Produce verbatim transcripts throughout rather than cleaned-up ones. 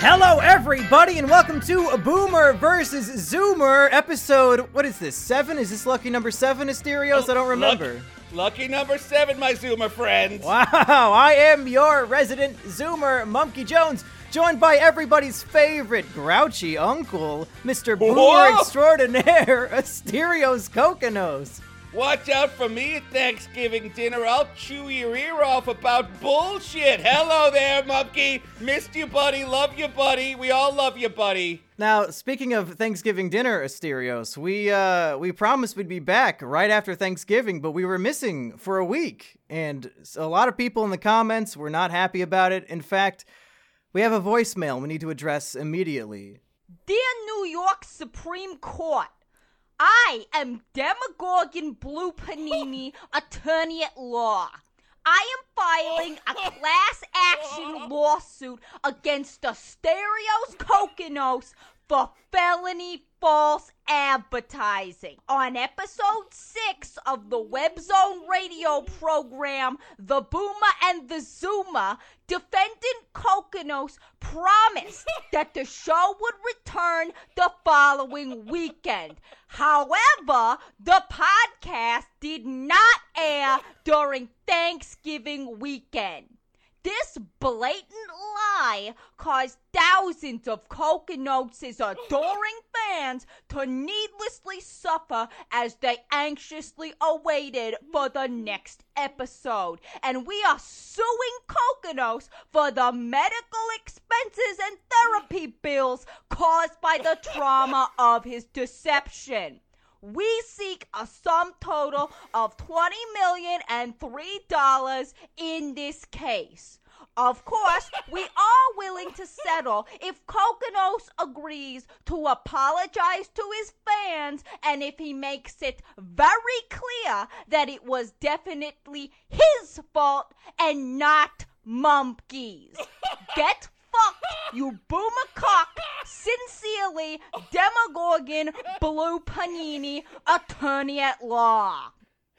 Hello, everybody, and welcome to Boomer versus Zoomer, episode, what is this, seven? Is this lucky number seven, Asterios? I don't remember. Lucky, lucky number seven, my Zoomer friends. Wow, I am your resident Zoomer, Monkey Jones, joined by everybody's favorite grouchy uncle, Mister Boomer Whoa. Extraordinaire, Asterios Kokonos. Watch out for me at Thanksgiving dinner. I'll chew your ear off about bullshit. Hello there, Monkey. Missed you, buddy. Love you, buddy. We all love you, buddy. Now, speaking of Thanksgiving dinner, Asterios, we uh we promised we'd be back right after Thanksgiving, but we were missing for a week, and a lot of people in the comments were not happy about it. In fact, we have a voicemail we need to address immediately. Dear New York Supreme Court, I am Demogorgon Blue Panini, attorney at law. I am filing a class action lawsuit against Asterios Kokonos for felony false advertising. On episode six of the WebZone radio program, The Boomer and the Zoomer, defendant Kokonos promised that the show would return the following weekend. However, the podcast did not air during Thanksgiving weekend. This blatant lie caused thousands of Kokonos' adoring fans to needlessly suffer as they anxiously awaited for the next episode. And we are suing Kokonos for the medical expenses and therapy bills caused by the trauma of his deception. We seek a sum total of twenty million dollars and three dollars in this case. Of course, we are willing to settle if Kokonos agrees to apologize to his fans and if he makes it very clear that it was definitely his fault and not Mumpky's. Get fucked, you boomer cock. Sincerely, Demogorgon Blue Panini, attorney at law.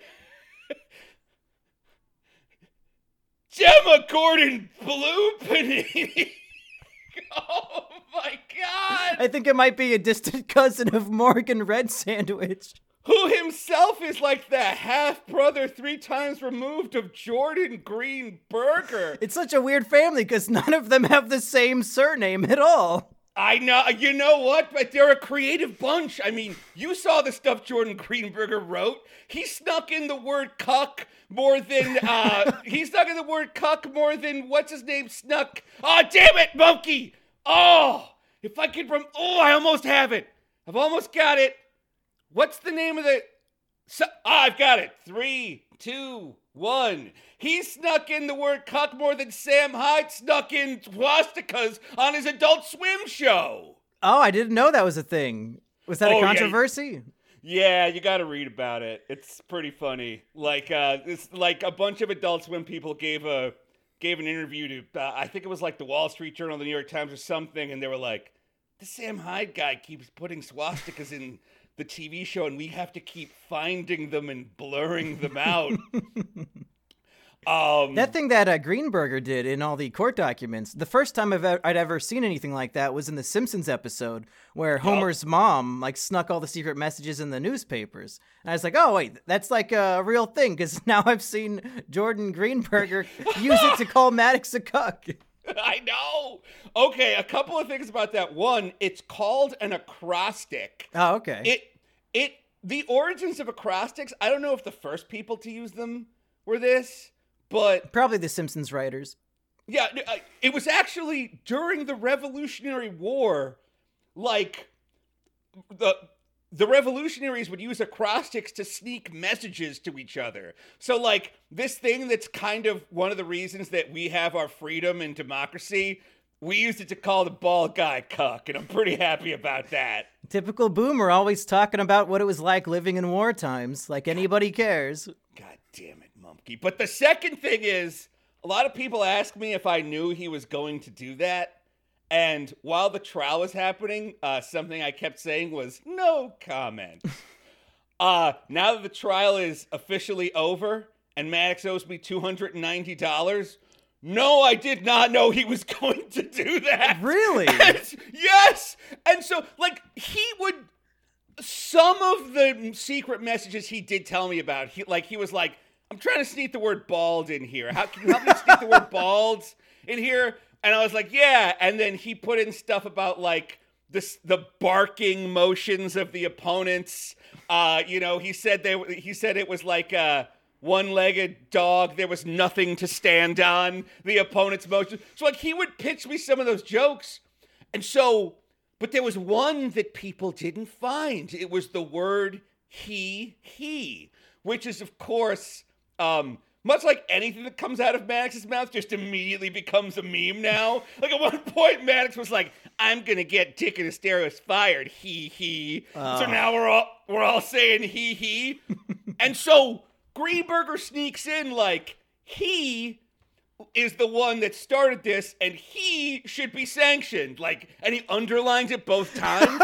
Demogorgon Blue Panini. Oh my god. I think it might be a distant cousin of Morgan Red Sandwich. Who himself is like the half-brother three times removed of Jordan Greenberger. It's such a weird family because none of them have the same surname at all. I know, you know what? But they're a creative bunch. I mean, you saw the stuff Jordan Greenberger wrote. He snuck in the word cuck more than, uh, he snuck in the word cuck more than, what's his name, snuck. Oh, damn it, Monkey! Oh, if I could, rem- oh, I almost have it. I've almost got it. What's the name of the, so- oh, I've got it. Three, two, one. He snuck in the word cuck more than Sam Hyde snuck in swastikas on his Adult Swim show. Oh, I didn't know that was a thing. Was that Oh, a yeah. controversy? Yeah, you got to read about it. It's pretty funny. Like, uh, it's like a bunch of Adult Swim people gave a gave an interview to, uh, I think it was like the Wall Street Journal, the New York Times, or something, and they were like, "The Sam Hyde guy keeps putting swastikas in the T V show, and we have to keep finding them and blurring them out." Um, that thing that uh, Greenberger did in all the court documents, the first time I've e- I'd ever seen anything like that was in the Simpsons episode where Homer's mom like snuck all the secret messages in the newspapers. And I was like, oh, wait, that's like a real thing because now I've seen Jordan Greenberger use it to call Maddox a cuck. I know. Okay, a couple of things about that. One, it's called an acrostic. Oh, okay. It, it, the origins of acrostics, I don't know if the first people to use them were this, but Probably the Simpsons writers. yeah, it was actually during the Revolutionary War, like, the the revolutionaries would use acrostics to sneak messages to each other. So, like, this thing that's kind of one of the reasons that we have our freedom and democracy, we used it to call the bald guy cuck, and I'm pretty happy about that. Typical boomer, always talking about what it was like living in war times, like anybody cares. God damn it, Mumpky. But the second thing is, a lot of people ask me if I knew he was going to do that. And while the trial was happening, uh, something I kept saying was, no comment. uh, now that the trial is officially over and Maddox owes me two hundred ninety dollars, no, I did not know he was going to do that. Really? And, yes. And so, like, he would, some of the secret messages he did tell me about, he like, he was like, I'm trying to sneak the word bald in here. How can you help me sneak the word bald in here? And I was like, yeah. And then he put in stuff about, like, this, the barking motions of the opponents. Uh, you know, he said they, he said it was like a one-legged dog. There was nothing to stand on, the opponent's motion. So, like, he would pitch me some of those jokes. And so, but there was one that people didn't find. It was the word he, he, which is, of course, um, much like anything that comes out of Maddox's mouth just immediately becomes a meme now. Like, at one point, Maddox was like, I'm going to get Dick and Asterios fired, he, he. Uh. So now we're all, we're all saying he, he. And so Greenberger sneaks in like, he is the one that started this, and he should be sanctioned. Like, and he underlines it both times.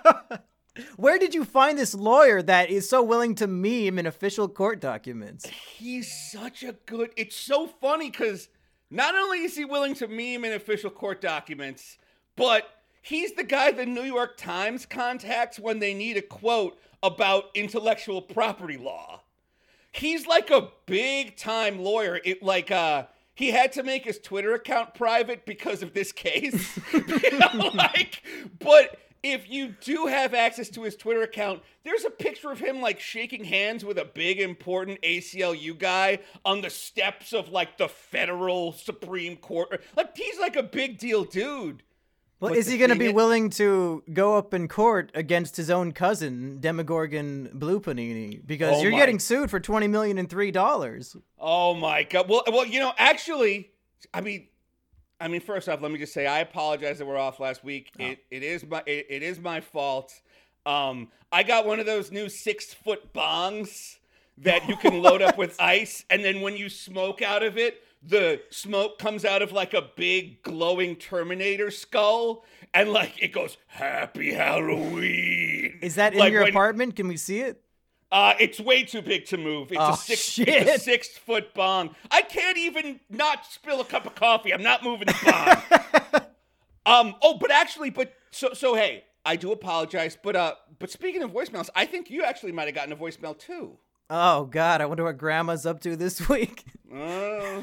Where did you find this lawyer that is so willing to meme in official court documents? He's such a good... It's so funny because not only is he willing to meme in official court documents, but he's the guy the New York Times contacts when they need a quote about intellectual property law. He's like a big-time lawyer. It like... uh. He had to make his Twitter account private because of this case. You know, like, but if you do have access to his Twitter account, there's a picture of him, like, shaking hands with a big, important A C L U guy on the steps of, like, the federal Supreme Court. Like, he's, like, a big deal dude. Well, is he going to be willing to go up in court against his own cousin, Demogorgon Blue Panini? Because oh you're my. getting sued for twenty million dollars and three dollars. Oh, my God. Well, well, you know, actually, I mean, I mean, first off, let me just say I apologize that we're off last week. Oh. It it is my it, it is my fault. Um, I got one of those new six foot bongs that you can load up with ice, and then when you smoke out of it, the smoke comes out of like a big glowing Terminator skull, and like it goes, Happy Halloween. Is that in like your when, apartment? Can we see it? Uh, it's way too big to move. It's oh, a six, shit. It's a six foot bong. I can't even not spill a cup of coffee. I'm not moving the bong. um. Oh, but actually, but so so hey, I do apologize. But uh, but speaking of voicemails, I think you actually might have gotten a voicemail too. Oh, God, I wonder what Grandma's up to this week. Uh.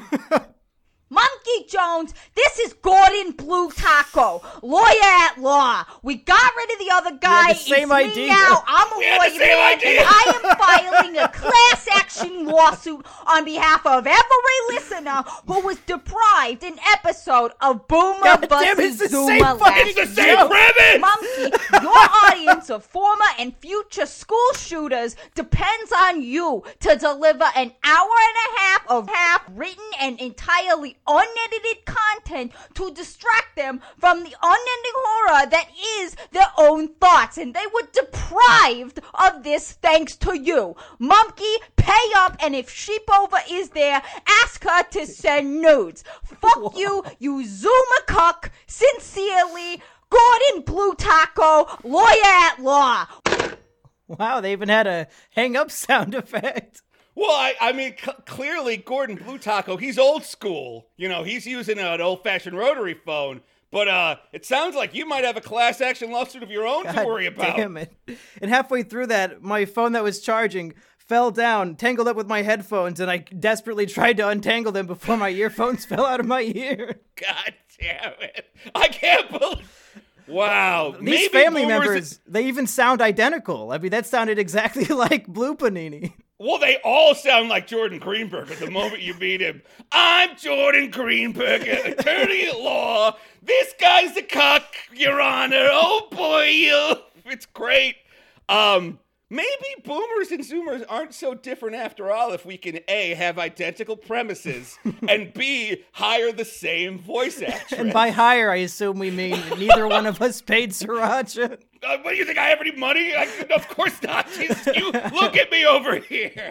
Monkey Jones, this is Gordon Blue Taco, lawyer at law. We got rid of the other guy. It's the same it's idea. me now. I'm a We had lawyer the same man, idea. and I am filing a class action lawsuit on behalf of every listener who was deprived an episode of Boomer God versus damn, it's the Zoomer same last fucking It's the week. same premise. Monkey, your audience of former and future school shooters depends on you to deliver an hour and a half of half written and entirely unedited content to distract them from the unending horror that is their own thoughts. And they were deprived of this thanks to you. Monkey, pay up, and if Sheepover is there, ask her to send nudes. Fuck you, you Zoomer cuck. Sincerely, Gordon Blue Taco, lawyer at law. Wow, they even had a hang up sound effect. Well, I, I mean, c- clearly Gordon Blue Taco, he's old school. You know, he's using an old-fashioned rotary phone. But uh, it sounds like you might have a class action lawsuit of your own God to worry about. Damn it. And halfway through that, my phone that was charging fell down, tangled up with my headphones, and I desperately tried to untangle them before my earphones fell out of my ear. God damn it. I can't believe... Wow. These Maybe family boomers- members, they even sound identical. I mean, that sounded exactly like Blue Panini. Well, they all sound like Jordan Greenberg at the moment you meet him. I'm Jordan Greenberg, attorney at law. This guy's a cuck, Your Honor. Oh, boy, you. It's great. Um, maybe boomers and zoomers aren't so different after all if we can, A, have identical premises, and B, hire the same voice actress. And by hire, I assume we mean neither one of us paid Sriracha. Uh, what do you think? I have any money? I, of course not. Jeez, you look at me over here.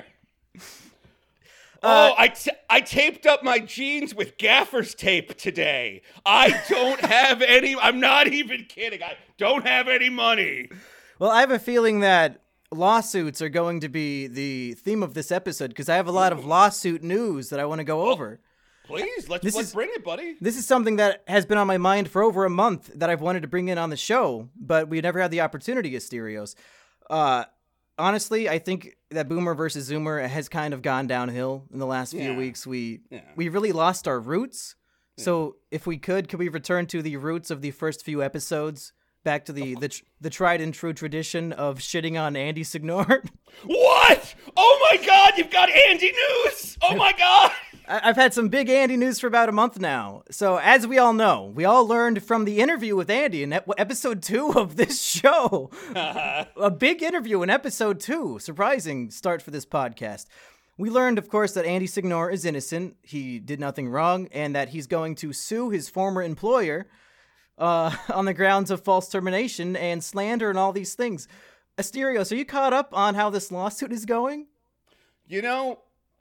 Uh, oh, I, t- I taped up my jeans with gaffer's tape today. I don't have any. I'm not even kidding. I don't have any money. Well, I have a feeling that lawsuits are going to be the theme of this episode because I have a lot of lawsuit news that I want to go over. Please, let's, This let's is- bring it, buddy. This is something that has been on my mind for over a month that I've wanted to bring in on the show, but we never had the opportunity at Stereos. Uh, honestly, I think that Boomer versus Zoomer has kind of gone downhill in the last few Yeah. weeks. We Yeah. we really lost our roots. So if we could, could we return to the roots of the first few episodes? Back to the the, tr- the tried and true tradition of shitting on Andy Signor. What? Oh my God, you've got Andy news! Oh my God! I- I've had some big Andy news for about a month now. So as we all know, we all learned from the interview with Andy in ep- episode two of this show. A big interview in episode two. Surprising start for this podcast. We learned, of course, that Andy Signor is innocent. He did nothing wrong, and that he's going to sue his former employer uh, on the grounds of false termination and slander and all these things. Asterios, are you caught up on how this lawsuit is going? You know,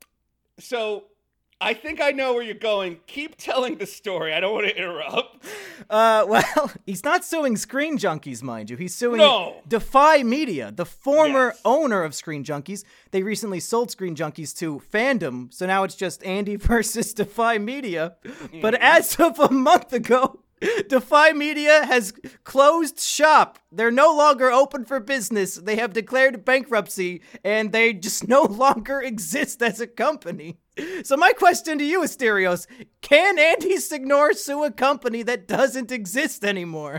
so I think I know where you're going. Keep telling the story. I don't want to interrupt. Uh, well, he's not suing Screen Junkies, mind you. He's suing No. Defy Media, the former Yes. owner of Screen Junkies. They recently sold Screen Junkies to Fandom, so now it's just Andy versus Defy Media. But as of a month ago, Defy Media has closed shop. They're no longer open for business. They have declared bankruptcy, and they just no longer exist as a company. So my question to you, Asterios, can Andy Signor sue a company that doesn't exist anymore?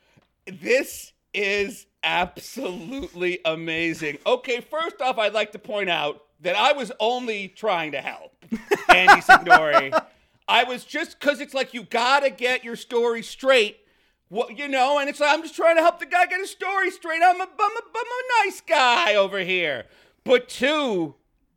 This is absolutely amazing. Okay, first off, I'd like to point out that I was only trying to help Andy Signori. I was just, because it's like you gotta get your story straight, what you know, and it's like I'm just trying to help the guy get his story straight. I'm a, I'm a, I'm a nice guy over here. But two,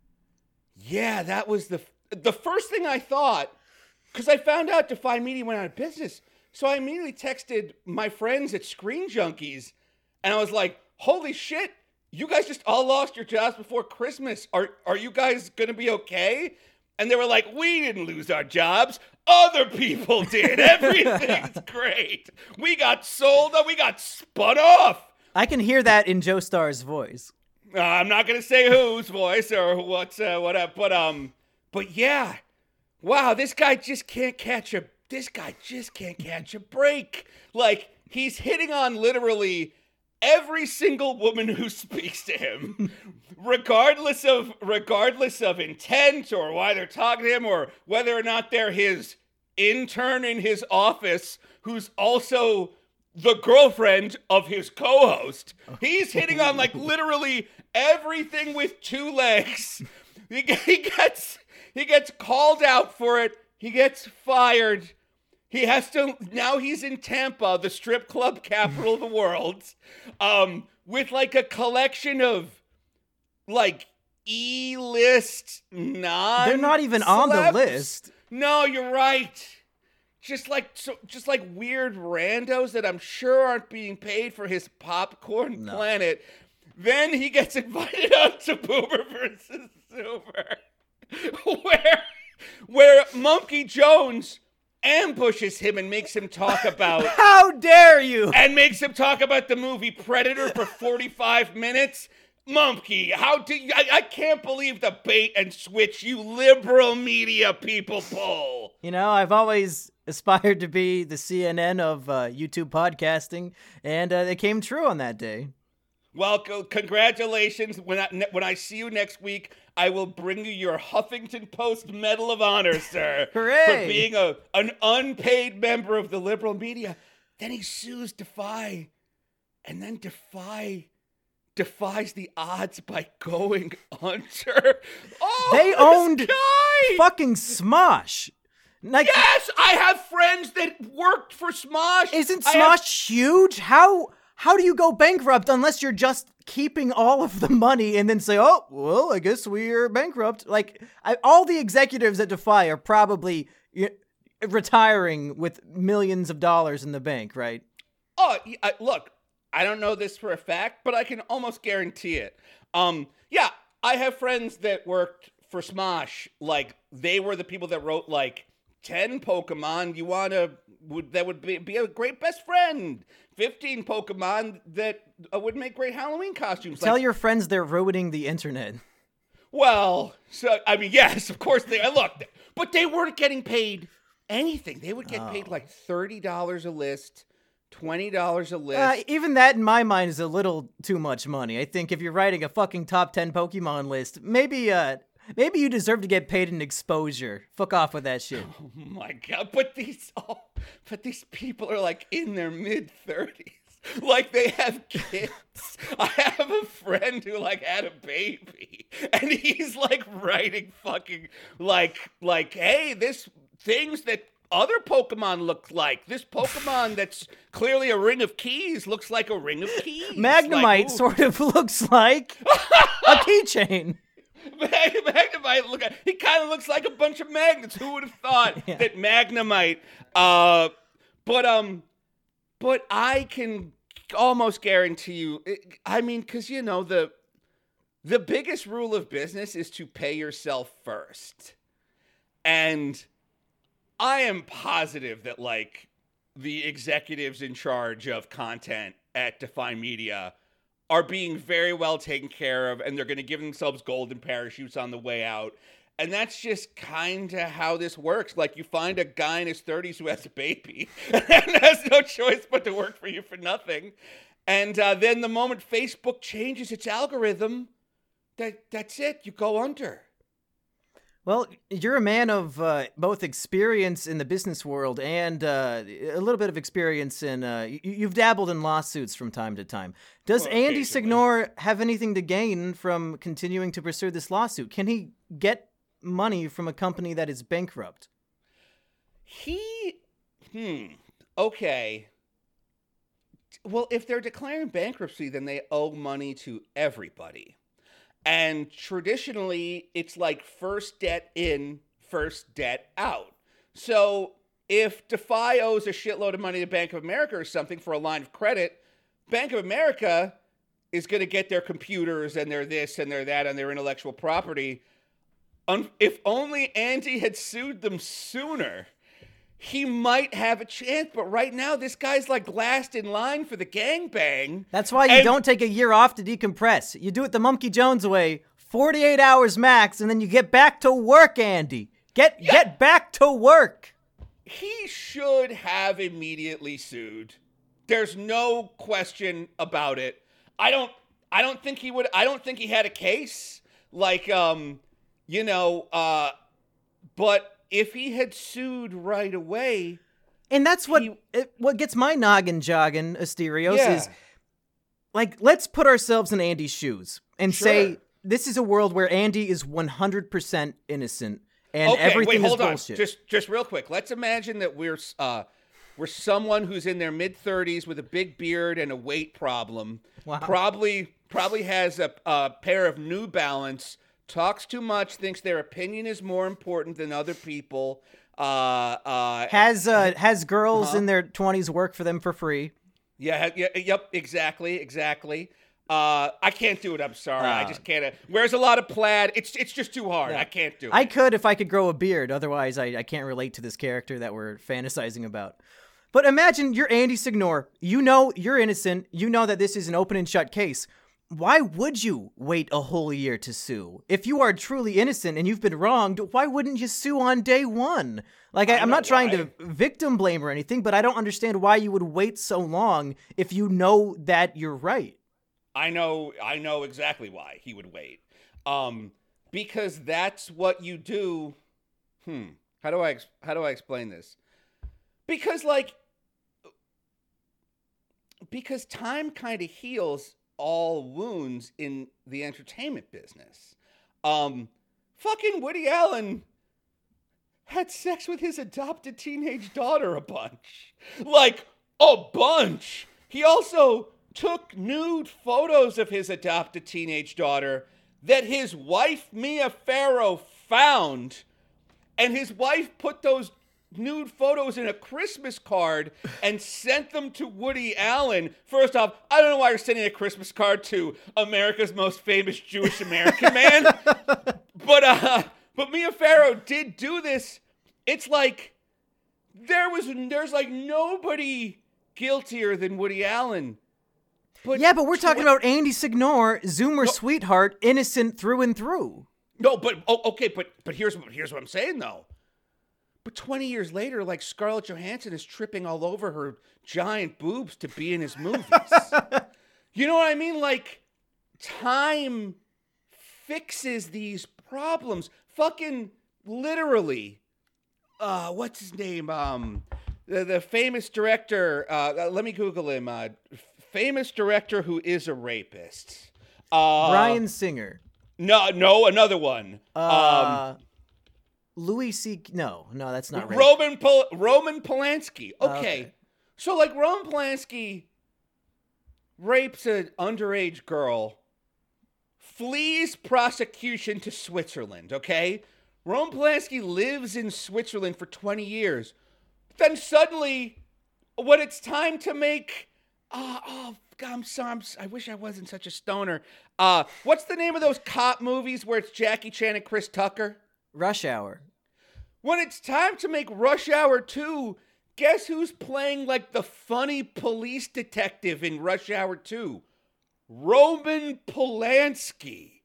yeah, that was the the first thing I thought, because I found out Defy Media went out of business. So I immediately texted my friends at Screen Junkies, and I was like, holy shit, you guys just all lost your jobs before Christmas. Are are you guys gonna be okay? And they were like, we didn't lose our jobs. Other people did. Everything's great. We got sold. We got spun off. I can hear that in Joe Starr's voice. Uh, I'm not gonna say whose voice or what's uh, whatever, but um, but yeah, wow, this guy just can't catch a. This guy just can't catch a break. Like he's hitting on literally every single woman who speaks to him, regardless of regardless of intent or why they're talking to him or whether or not they're his intern in his office, who's also the girlfriend of his co-host. He's hitting on like literally everything with two legs. He, he gets he gets called out for it. He gets fired. He has to, now he's in Tampa, the strip club capital of the world, um, with like a collection of like E-list non They're not even on the celebs. list. No, you're right. Just like so, just like weird randos that I'm sure aren't being paid for his popcorn No. planet. Then he gets invited on to Boomer versus Zoomer, where where Monkey Jones ambushes him and makes him talk about How dare you? and makes him talk about the movie Predator for forty-five minutes. Monkey, how do you, I, I can't believe the bait and switch you liberal media people pull. You know, I've always aspired to be the C N N of uh, YouTube podcasting, and uh, it came true on that day. Well, co- congratulations. When I, ne- when I see you next week, I will bring you your Huffington Post Medal of Honor, sir. Hooray! For being a an unpaid member of the liberal media. Then he sues Defy, and then Defy defies the odds by going under. Oh, They this owned guy! fucking Smosh. Like, Yes, I have friends that worked for Smosh. isn't I have- Smosh huge? How how do you go bankrupt unless you're just keeping all of the money and then say, oh, well, I guess we're bankrupt? Like, I, all the executives at Defy are probably y- retiring with millions of dollars in the bank, right? Oh, y- I, look, I don't know this for a fact, but I can almost guarantee it. Um, yeah, I have friends that worked for Smosh. Like, they were the people that wrote, like, ten Pokemon you want to, would that would be, be a great best friend. fifteen Pokemon that uh, would make great Halloween costumes. Tell Like, your friends they're ruining the internet. Well, so I mean, yes, of course they. Look, but they weren't getting paid anything. They would get Oh. paid like thirty dollars a list, twenty dollars a list. Uh, even that, in my mind, is a little too much money. I think if you're writing a fucking top ten Pokemon list, maybe, uh, maybe you deserve to get paid in exposure. Fuck off with that shit. Oh my god! But these, oh, but these people are like in their mid thirties. Like they have kids. I have a friend who like had a baby, and he's like writing fucking like like, hey, this things that other Pokemon look like. This Pokemon that's clearly a ring of keys looks like a ring of keys. Magnemite like, sort of looks like a keychain. Mag- Magnemite, look, he kind of looks like a bunch of magnets. Who would have thought Yeah. that Magnemite? Uh, but um, but I can almost guarantee you. I mean, because you know the the biggest rule of business is to pay yourself first, and I am positive that like the executives in charge of content at Define Media are being very well taken care of, and they're going to give themselves golden parachutes on the way out. And that's just kind of how this works. Like, you find a guy in his thirties who has a baby and has no choice but to work for you for nothing. And uh, then the moment Facebook changes its algorithm, that that's it. You go under. Well, you're a man of uh, both experience in the business world and uh, a little bit of experience in. Uh, y- you've dabbled in lawsuits from time to time. Does Well, Andy occasionally. Signor have anything to gain from continuing to pursue this lawsuit? Can he get money from a company that is bankrupt? He, hmm, okay. Well, if they're declaring bankruptcy, then they owe money to everybody. And traditionally, it's like first debt in, first debt out. So if Defy owes a shitload of money to Bank of America or something for a line of credit, Bank of America is going to get their computers and their this and their that and their intellectual property. Un- if only Andy had sued them sooner, he might have a chance. But right now, this guy's like last in line for the gangbang. That's why you And- don't take a year off to decompress. You do it the Monkey Jones way, forty-eight hours max, and then you get back to work, Andy. Get Yeah. get back to work. He should have immediately sued. There's no question about it. I don't I don't think he would I don't think he had a case. Like um, you know, uh but if he had sued right away, And that's what He- it, what gets my noggin jogging, Asterios, Yeah. is like, let's put ourselves in Andy's shoes and Sure. say this is a world where Andy is one hundred percent innocent and okay, everything wait, hold is on. bullshit. Just just real quick. Let's imagine that we're uh we're someone who's in their mid thirties with a big beard and a weight problem. Wow. Probably probably has a, a pair of New Balance, talks too much, thinks their opinion is more important than other people. Uh uh has uh, has girls Uh-huh. in their twenties work for them for free. yeah, yeah, yep, exactly, exactly. Uh, I can't do it. I'm sorry. I Uh, just can't. Uh, wears a lot of plaid. It's it's just too hard. I can't do it. I could if I could grow a beard. Otherwise, I, I can't relate to this character that we're fantasizing about. But imagine you're Andy Signor. You know you're innocent. You know that this is an open and shut case. Why would you wait a whole year to sue? If you are truly innocent and you've been wronged, why wouldn't you sue on day one? Like, I, I I'm know not trying why. to victim blame or anything, but I don't understand why you would wait so long if you know that you're right. I know I know exactly why he would wait. Um, because that's what you do. Hmm. How do I ex- how do I explain this? Because like because time kind of heals all wounds in the entertainment business. Um, fucking Woody Allen had sex with his adopted teenage daughter a bunch. Like, a bunch. He also took nude photos of his adopted teenage daughter that his wife, Mia Farrow, found. And his wife put those nude photos in a Christmas card and sent them to Woody Allen. First off, I don't know why you're sending a Christmas card to America's most famous Jewish American man. But uh but Mia Farrow did do this. It's like there was there's like nobody guiltier than Woody Allen. But Yeah, but we're talking tw- about Andy Signor, Zoomer sweetheart, innocent through and through. No, but oh, okay, but but here's here's what I'm saying though. But twenty years later, like Scarlett Johansson is tripping all over her giant boobs to be in his movies. You know what I mean? Like, time fixes these problems. Fucking literally. Uh, what's his name? Um, the, the famous director. Uh, let me Google him. Uh, famous director who is a rapist. Uh, Bryan Singer. No, no, another one. Uh, um, Louis C. No, no, that's not right. Roman Pol- Roman Polanski. Okay. Okay. So, like, Roman Polanski rapes an underage girl, flees prosecution to Switzerland, okay? Roman Polanski lives in Switzerland for twenty years. Then suddenly, when it's time to make... Uh, oh, God, I'm sorry. I'm, I wish I wasn't such a stoner. Uh, what's the name of those cop movies where it's Jackie Chan and Chris Tucker? Rush Hour. When it's time to make Rush Hour two, guess who's playing like the funny police detective in Rush Hour two? Roman Polanski.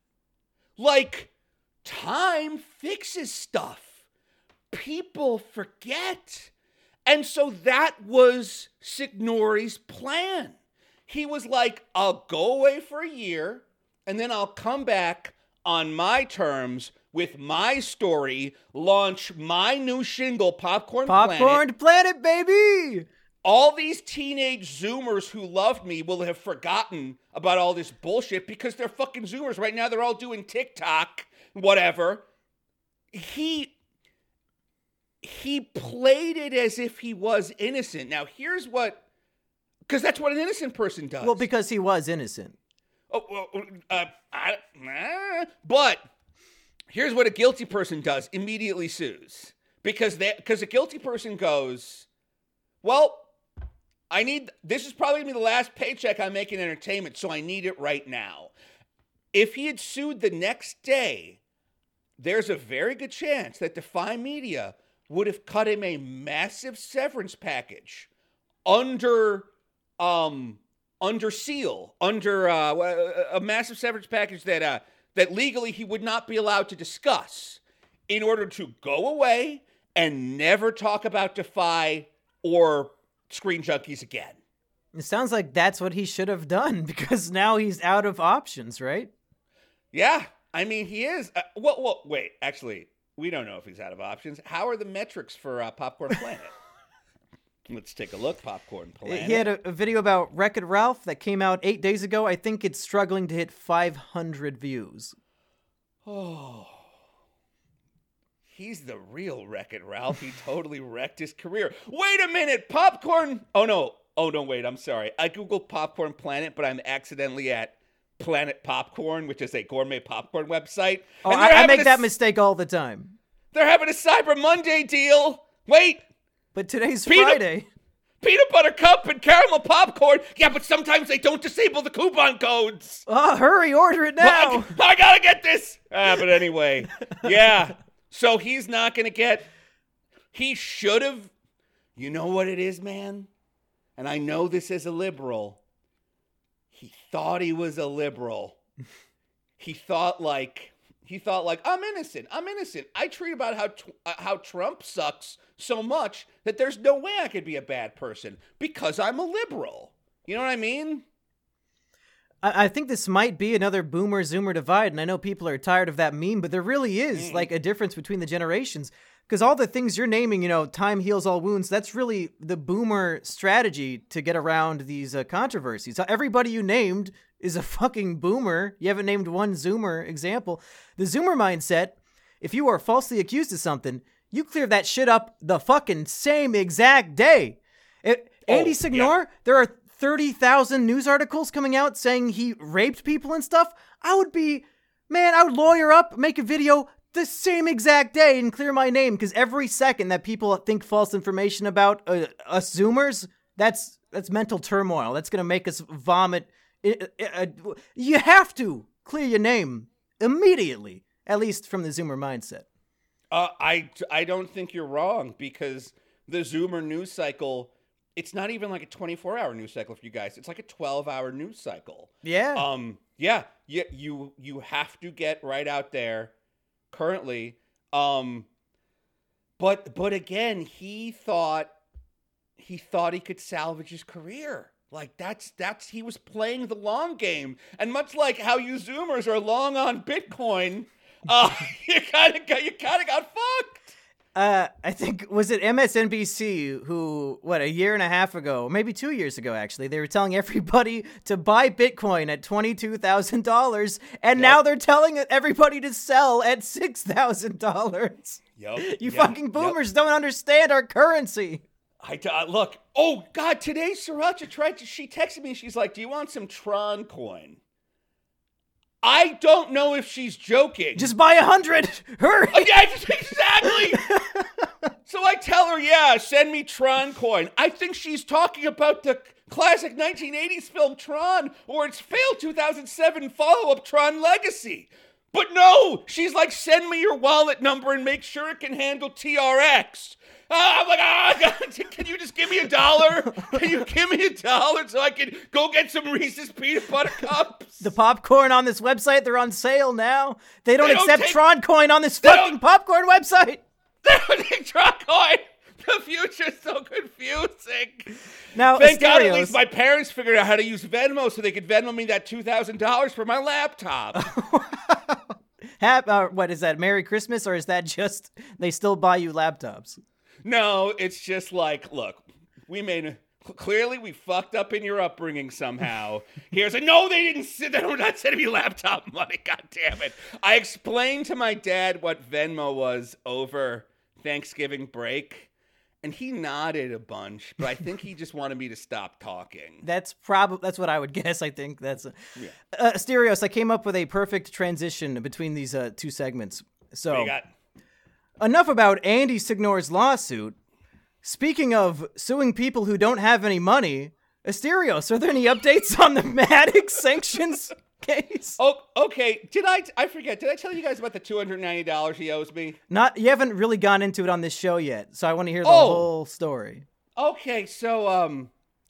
Like, time fixes stuff. People forget. And so that was Signori's plan. He was like, I'll go away for a year, and then I'll come back on my terms with my story, launch my new shingle, Popcorn, Popcorn Planet. Planet, baby! All these teenage Zoomers who loved me will have forgotten about all this bullshit because they're fucking Zoomers. Right now, they're all doing TikTok, whatever. He... He played it as if he was innocent. Now, here's what... Because that's what an innocent person does. Well, because he was innocent. Oh, well, uh, I, uh, but here's what a guilty person does. Immediately sues. Because they, because a guilty person goes, well, I need... This is probably going to be the last paycheck I make in entertainment, so I need it right now. If he had sued the next day, there's a very good chance that Defy Media would have cut him a massive severance package under um under seal, under uh, a massive severance package that uh, that legally he would not be allowed to discuss in order to go away and never talk about Defy or Screen Junkies again. It sounds like that's what he should have done because now he's out of options, right? Yeah, I mean, he is. Uh, well, well, wait, actually... We don't know if he's out of options. How are the metrics for uh, Popcorn Planet? Let's take a look, Popcorn Planet. He had a, a video about Wreck-It Ralph that came out eight days ago. I think it's struggling to hit five hundred views. Oh. He's the real Wreck-It Ralph. He totally wrecked his career. Wait a minute, Popcorn... Oh, no. Oh, no, wait, I'm sorry. I Googled Popcorn Planet, but I'm accidentally at Planet Popcorn, which is a gourmet popcorn website. Oh, I, I make a, that mistake all the time. They're having a Cyber Monday deal. Wait. But today's peanut, Friday. Peanut butter cup and caramel popcorn. Yeah, but sometimes they don't disable the coupon codes. Oh, hurry, order it now. Well, I, I gotta get this. Ah, but anyway. Yeah. So he's not gonna get... He should have... You know what it is, man? And I know this as a liberal... He thought he was a liberal. He thought like, he thought like, I'm innocent. I'm innocent. I tweet about how uh, how Trump sucks so much that there's no way I could be a bad person because I'm a liberal. You know what I mean? I, I think this might be another boomer-zoomer divide, and I know people are tired of that meme, but there really is mm. like a difference between the generations. Because all the things you're naming, you know, time heals all wounds, that's really the boomer strategy to get around these uh, controversies. Everybody you named is a fucking boomer. You haven't named one Zoomer example. The Zoomer mindset, if you are falsely accused of something, you clear that shit up the fucking same exact day. It, oh, Andy Signor, yeah. There are thirty thousand news articles coming out saying he raped people and stuff. I would be, man, I would lawyer up, make a video the same exact day and clear my name, because every second that people think false information about uh, us Zoomers, that's that's mental turmoil. That's going to make us vomit. You have to clear your name immediately, at least from the Zoomer mindset. Uh, I, I don't think you're wrong, because the Zoomer news cycle, it's not even like a twenty-four hour news cycle for you guys. It's like a twelve hour news cycle. Yeah. Um. Yeah, you you you have to get right out there currently. Um, but but again, he thought he thought he could salvage his career. Like that's that's he was playing the long game, and much like how you Zoomers are long on Bitcoin, uh, you kind of got you kind of got fucked. Uh, I think, was it M S N B C who, what, a year and a half ago, maybe two years ago, actually, they were telling everybody to buy Bitcoin at twenty-two thousand dollars, and Yep. now they're telling everybody to sell at six thousand dollars. Yep. You yep, fucking yep. boomers don't understand our currency. I uh, look. Oh God! Today, Sriracha tried to. She texted me. She's like, "Do you want some Tron coin?" I don't know if she's joking. Just buy a hundred. Hurry. Oh, yeah, exactly. So I tell her, "Yeah, send me Tron coin." I think she's talking about the classic nineteen eighties film Tron, or its failed two thousand seven follow-up Tron Legacy. But no, she's like, "Send me your wallet number and make sure it can handle T R X." Uh, I'm like, ah, God, can you just give me a dollar? Can you give me a dollar so I can go get some Reese's peanut butter cups? The popcorn on this website, they're on sale now. They don't They don't accept take- Tron coin on this They fucking don't- popcorn website. They don't take Tron coin. The future's so confusing. Now, Thank God at Asterios- least my parents figured out how to use Venmo so they could Venmo me that two thousand dollars for my laptop. Hap, uh, what is that, Merry Christmas, or is that just they still buy you laptops? No, it's just like, look, we made clearly we fucked up in your upbringing somehow. Here's a no, they didn't sit there. They're not sending me laptop money. God damn it! I explained to my dad what Venmo was over Thanksgiving break, and he nodded a bunch, but I think he just wanted me to stop talking. That's probably that's what I would guess. I think that's a, Yeah. uh, Asterios. I came up with a perfect transition between these uh, two segments. So What you got? enough about Andy Signor's lawsuit. Speaking of suing people who don't have any money, Asterios, are there any updates on the Maddox sanctions case? Oh, okay. Did I? I forget. Did I tell you guys about the two hundred ninety dollars he owes me? Not you haven't really gone into it on this show yet, so I want to hear the Oh. whole story. Okay, so um,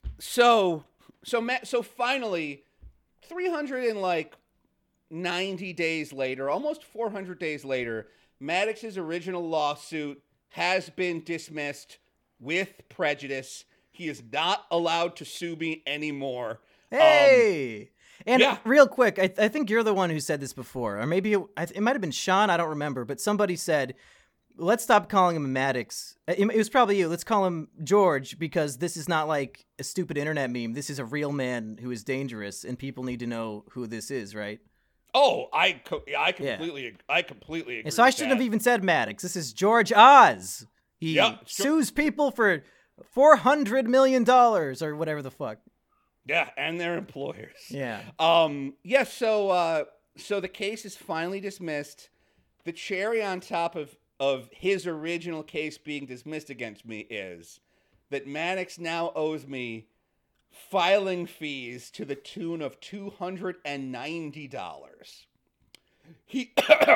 so so ma- so finally, three hundred and like ninety days later, almost four hundred days later, Maddox's original lawsuit has been dismissed with prejudice. He is not allowed to sue me anymore. Hey! and yeah. real quick, I, I think you're the one who said this before, or maybe it, I th- it might have been Sean, I don't remember, but somebody said, let's stop calling him Maddox. It, it was probably you. Let's call him George, because this is not like a stupid internet meme. This is a real man who is dangerous, and people need to know who this is, right? Oh, I co- I completely I completely agree. And so I with shouldn't that. have even said Maddox. This is George Oz. He Yeah, it's Geor- sues people for four hundred million dollars or whatever the fuck. Yeah, and their employers. Yeah. Um. Yeah. So. Uh. So the case is finally dismissed. The cherry on top of of his original case being dismissed against me is that Maddox now owes me filing fees to the tune of two hundred and ninety dollars. He.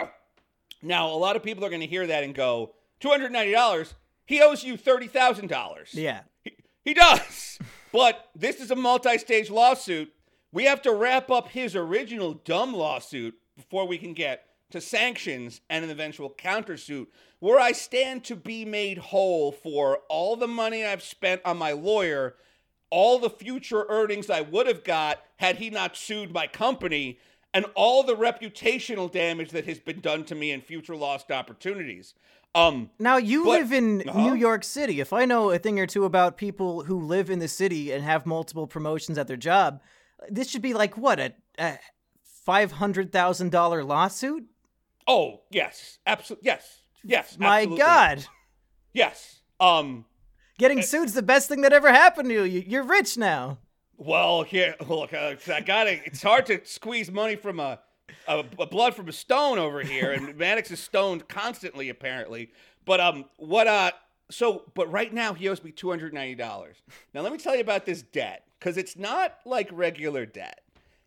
Now, a lot of people are going to hear that and go, two hundred ninety dollars? He owes you thirty thousand dollars. Yeah. He, he does. But this is a multi-stage lawsuit. We have to wrap up his original dumb lawsuit before we can get to sanctions and an eventual countersuit, where I stand to be made whole for all the money I've spent on my lawyer, all the future earnings I would have got had he not sued my company, and all the reputational damage that has been done to me in future lost opportunities. Um, Now, you But- live in Uh-huh. New York City. If I know a thing or two about people who live in the city and have multiple promotions at their job, this should be like, what, a, a five hundred thousand dollars lawsuit? oh, yes, absolutely, yes, yes, My absolutely. God. Yes. Um, Getting sued's the best thing that ever happened to you. You- You're rich now. well, here, look, uh, I got it. It's hard to squeeze money from a, a, a blood from a stone over here, and Maddox is stoned constantly, apparently. But um, what uh, so, but right now he owes me two hundred ninety dollars. Now let me tell you about this debt, because it's not like regular debt.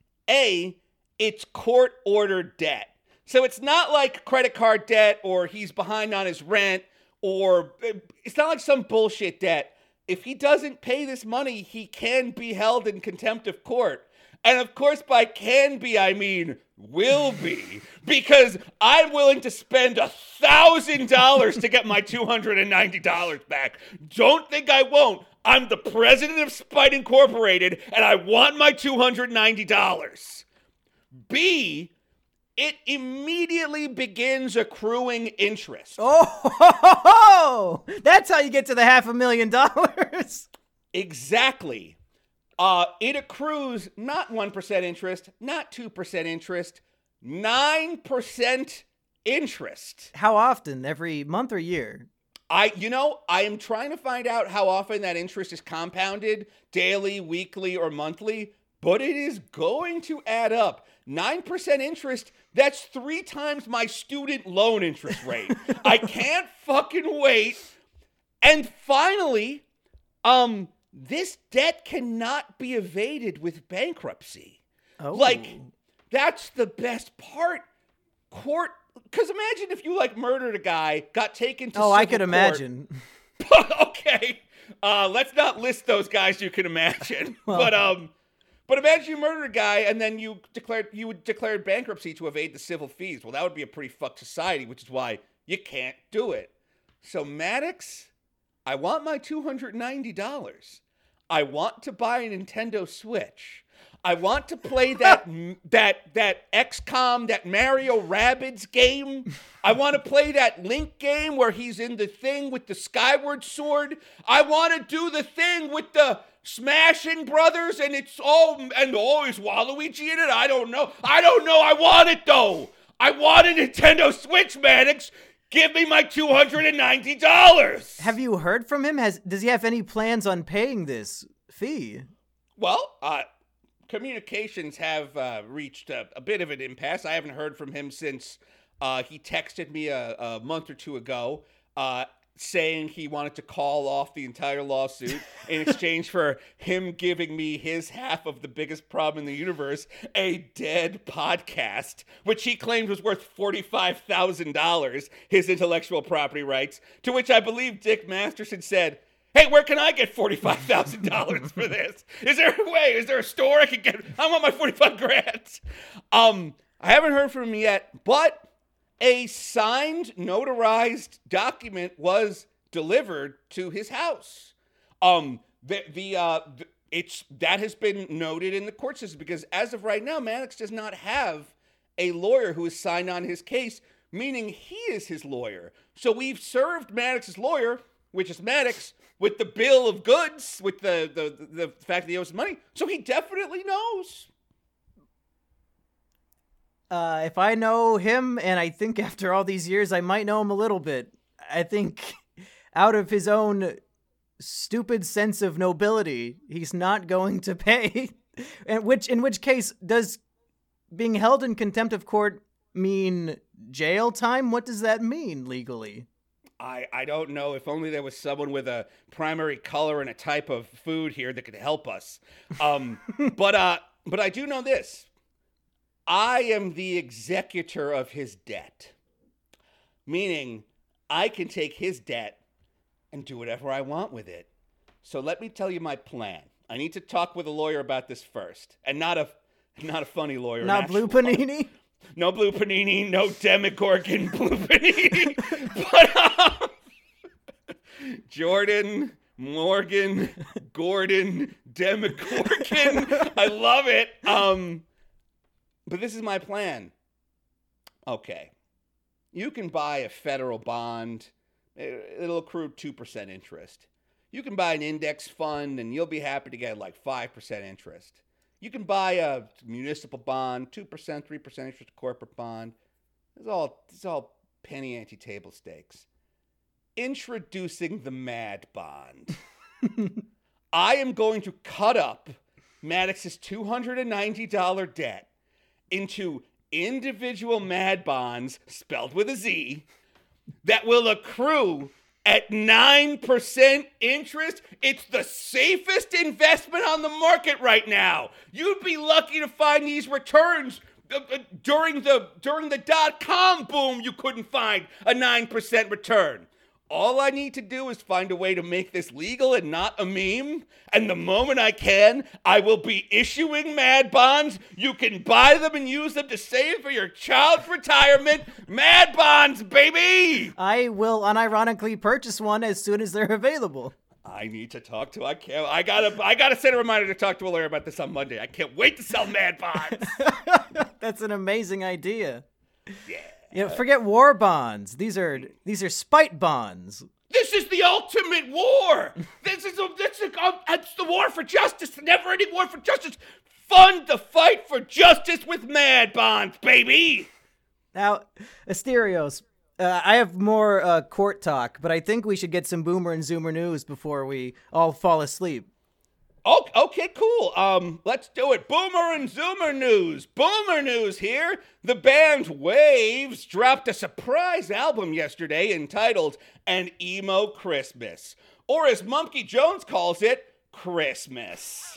A, it's court ordered debt, so it's not like credit card debt or he's behind on his rent, or it's not like some bullshit debt. If he doesn't pay this money, he can be held in contempt of court. And of course, by can be, I mean will be, because I'm willing to spend one thousand dollars to get my two hundred ninety dollars back. Don't think I won't. I'm the president of Spite Incorporated, and I want my two hundred ninety dollars. B, it immediately begins accruing interest. Oh, that's how you get to the half a million dollars. Exactly. Uh, it accrues not one percent interest, not two percent interest, nine percent interest. How often? Every month or year? I, you know, I am trying to find out how often that interest is compounded, daily, weekly, or monthly, but it is going to add up. nine percent interest, that's three times my student loan interest rate. I can't fucking wait. And finally, um... this debt cannot be evaded with bankruptcy. Oh. Like, that's the best part. Court, because imagine if you, like, murdered a guy, got taken to Oh, I civil could court. imagine. Okay. Uh, let's not list those guys you can imagine. Well. But, um... But imagine you murdered a guy and then you declared you would declare bankruptcy to evade the civil fees. Well, that would be a pretty fucked society, which is why you can't do it. So, Maddox, I want my two hundred ninety dollars. I want to buy a Nintendo Switch. I want to play that that that X COM, that Mario Rabbids game. I want to play that Link game where he's in the thing with the Skyward Sword. I want to do the thing with the Smashing Brothers, and it's all and always Waluigi in it. I don't know. I don't know. I want it though. I want a Nintendo Switch, Maddox. Give me my two hundred ninety dollars. Have you heard from him? Has Does he have any plans on paying this fee? Well, uh, communications have uh, reached a, a bit of an impasse. I haven't heard from him since uh, he texted me a, a month or two ago uh, saying he wanted to call off the entire lawsuit in exchange for him giving me his half of the biggest problem in the universe, a dead podcast, which he claimed was worth forty-five thousand dollars, his intellectual property rights, to which I believe Dick Masterson said, hey, where can I get forty-five thousand dollars for this? Is there a way? Is there a store I can get? I want my forty-five grand. Um, I haven't heard from him yet, but a signed, notarized document was delivered to his house. Um, the the uh, the, it's that has been noted in the court system because as of right now, Maddox does not have a lawyer who is signed on his case, meaning he is his lawyer. So we've served Maddox's lawyer, which is Maddox, with the bill of goods, with the the the fact that he owes money. So he definitely knows. Uh, if I know him, and I think after all these years, I might know him a little bit. I think out of his own stupid sense of nobility, he's not going to pay. And which, in which case, does being held in contempt of court mean jail time? What does that mean legally? I, I don't know. If only there was someone with a primary color and a type of food here that could help us. Um, but uh, but I do know this. I am the executor of his debt, meaning I can take his debt and do whatever I want with it. So let me tell you my plan. I need to talk with a lawyer about this first, and not a not a funny lawyer. Not Blue Panini? No Blue Panini, no Demogorgon Blue Panini. But um, Jordan, Morgan, Gordon, Demogorgon. I love it. Um, but this is my plan. Okay. You can buy a federal bond. It'll accrue two percent interest. You can buy an index fund, and you'll be happy to get like five percent interest. You can buy a municipal bond, two percent, three percent interest corporate bond. It's all, it's all penny ante table stakes. Introducing the Mad Bond. I am going to cut up Maddox's two hundred ninety dollars debt into individual Mad Bonds, spelled with a Z, that will accrue at nine percent interest. It's the safest investment on the market right now. You'd be lucky to find these returns uh, uh, during the during the dot-com boom. You couldn't find a nine percent return. All I need to do is find a way to make this legal and not a meme. And the moment I can, I will be issuing Mad Bonds. You can buy them and use them to save for your child's retirement. Mad Bonds, baby! I will unironically purchase one as soon as they're available. I need to talk to. I can't. I gotta. I gotta set a reminder to talk to a lawyer about this on Monday. I can't wait to sell Mad Bonds. That's an amazing idea. Yeah. You know, forget war bonds. These are these are spite bonds. This is the ultimate war. This is a, this is a, it's the war for justice. The never-ending war for justice. Fun to fight for justice with Mad Bonds, baby. Now, Asterios, uh, I have more uh, court talk, but I think we should get some Boomer and Zoomer news before we all fall asleep. Oh, okay, cool. Um, let's do it. Boomer and Zoomer news. Boomer news here. The band Waves dropped a surprise album yesterday entitled An Emo Christmas. Or as Monkey Jones calls it, Christmas.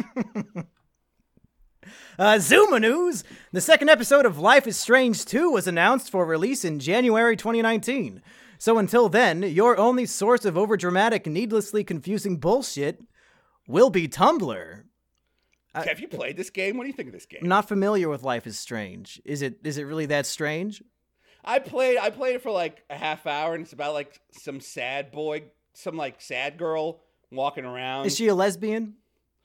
uh, Zoomer news. The second episode of Life is Strange two was announced for release in January twenty nineteen. So until then, your only source of overdramatic, needlessly confusing bullshit will be Tumblr. I, Have you played this game? What do you think of this game? I'm not familiar with Life is Strange. Is it is it really that strange? I played I played it for like a half hour, and it's about like some sad boy, some like sad girl walking around. Is she a lesbian?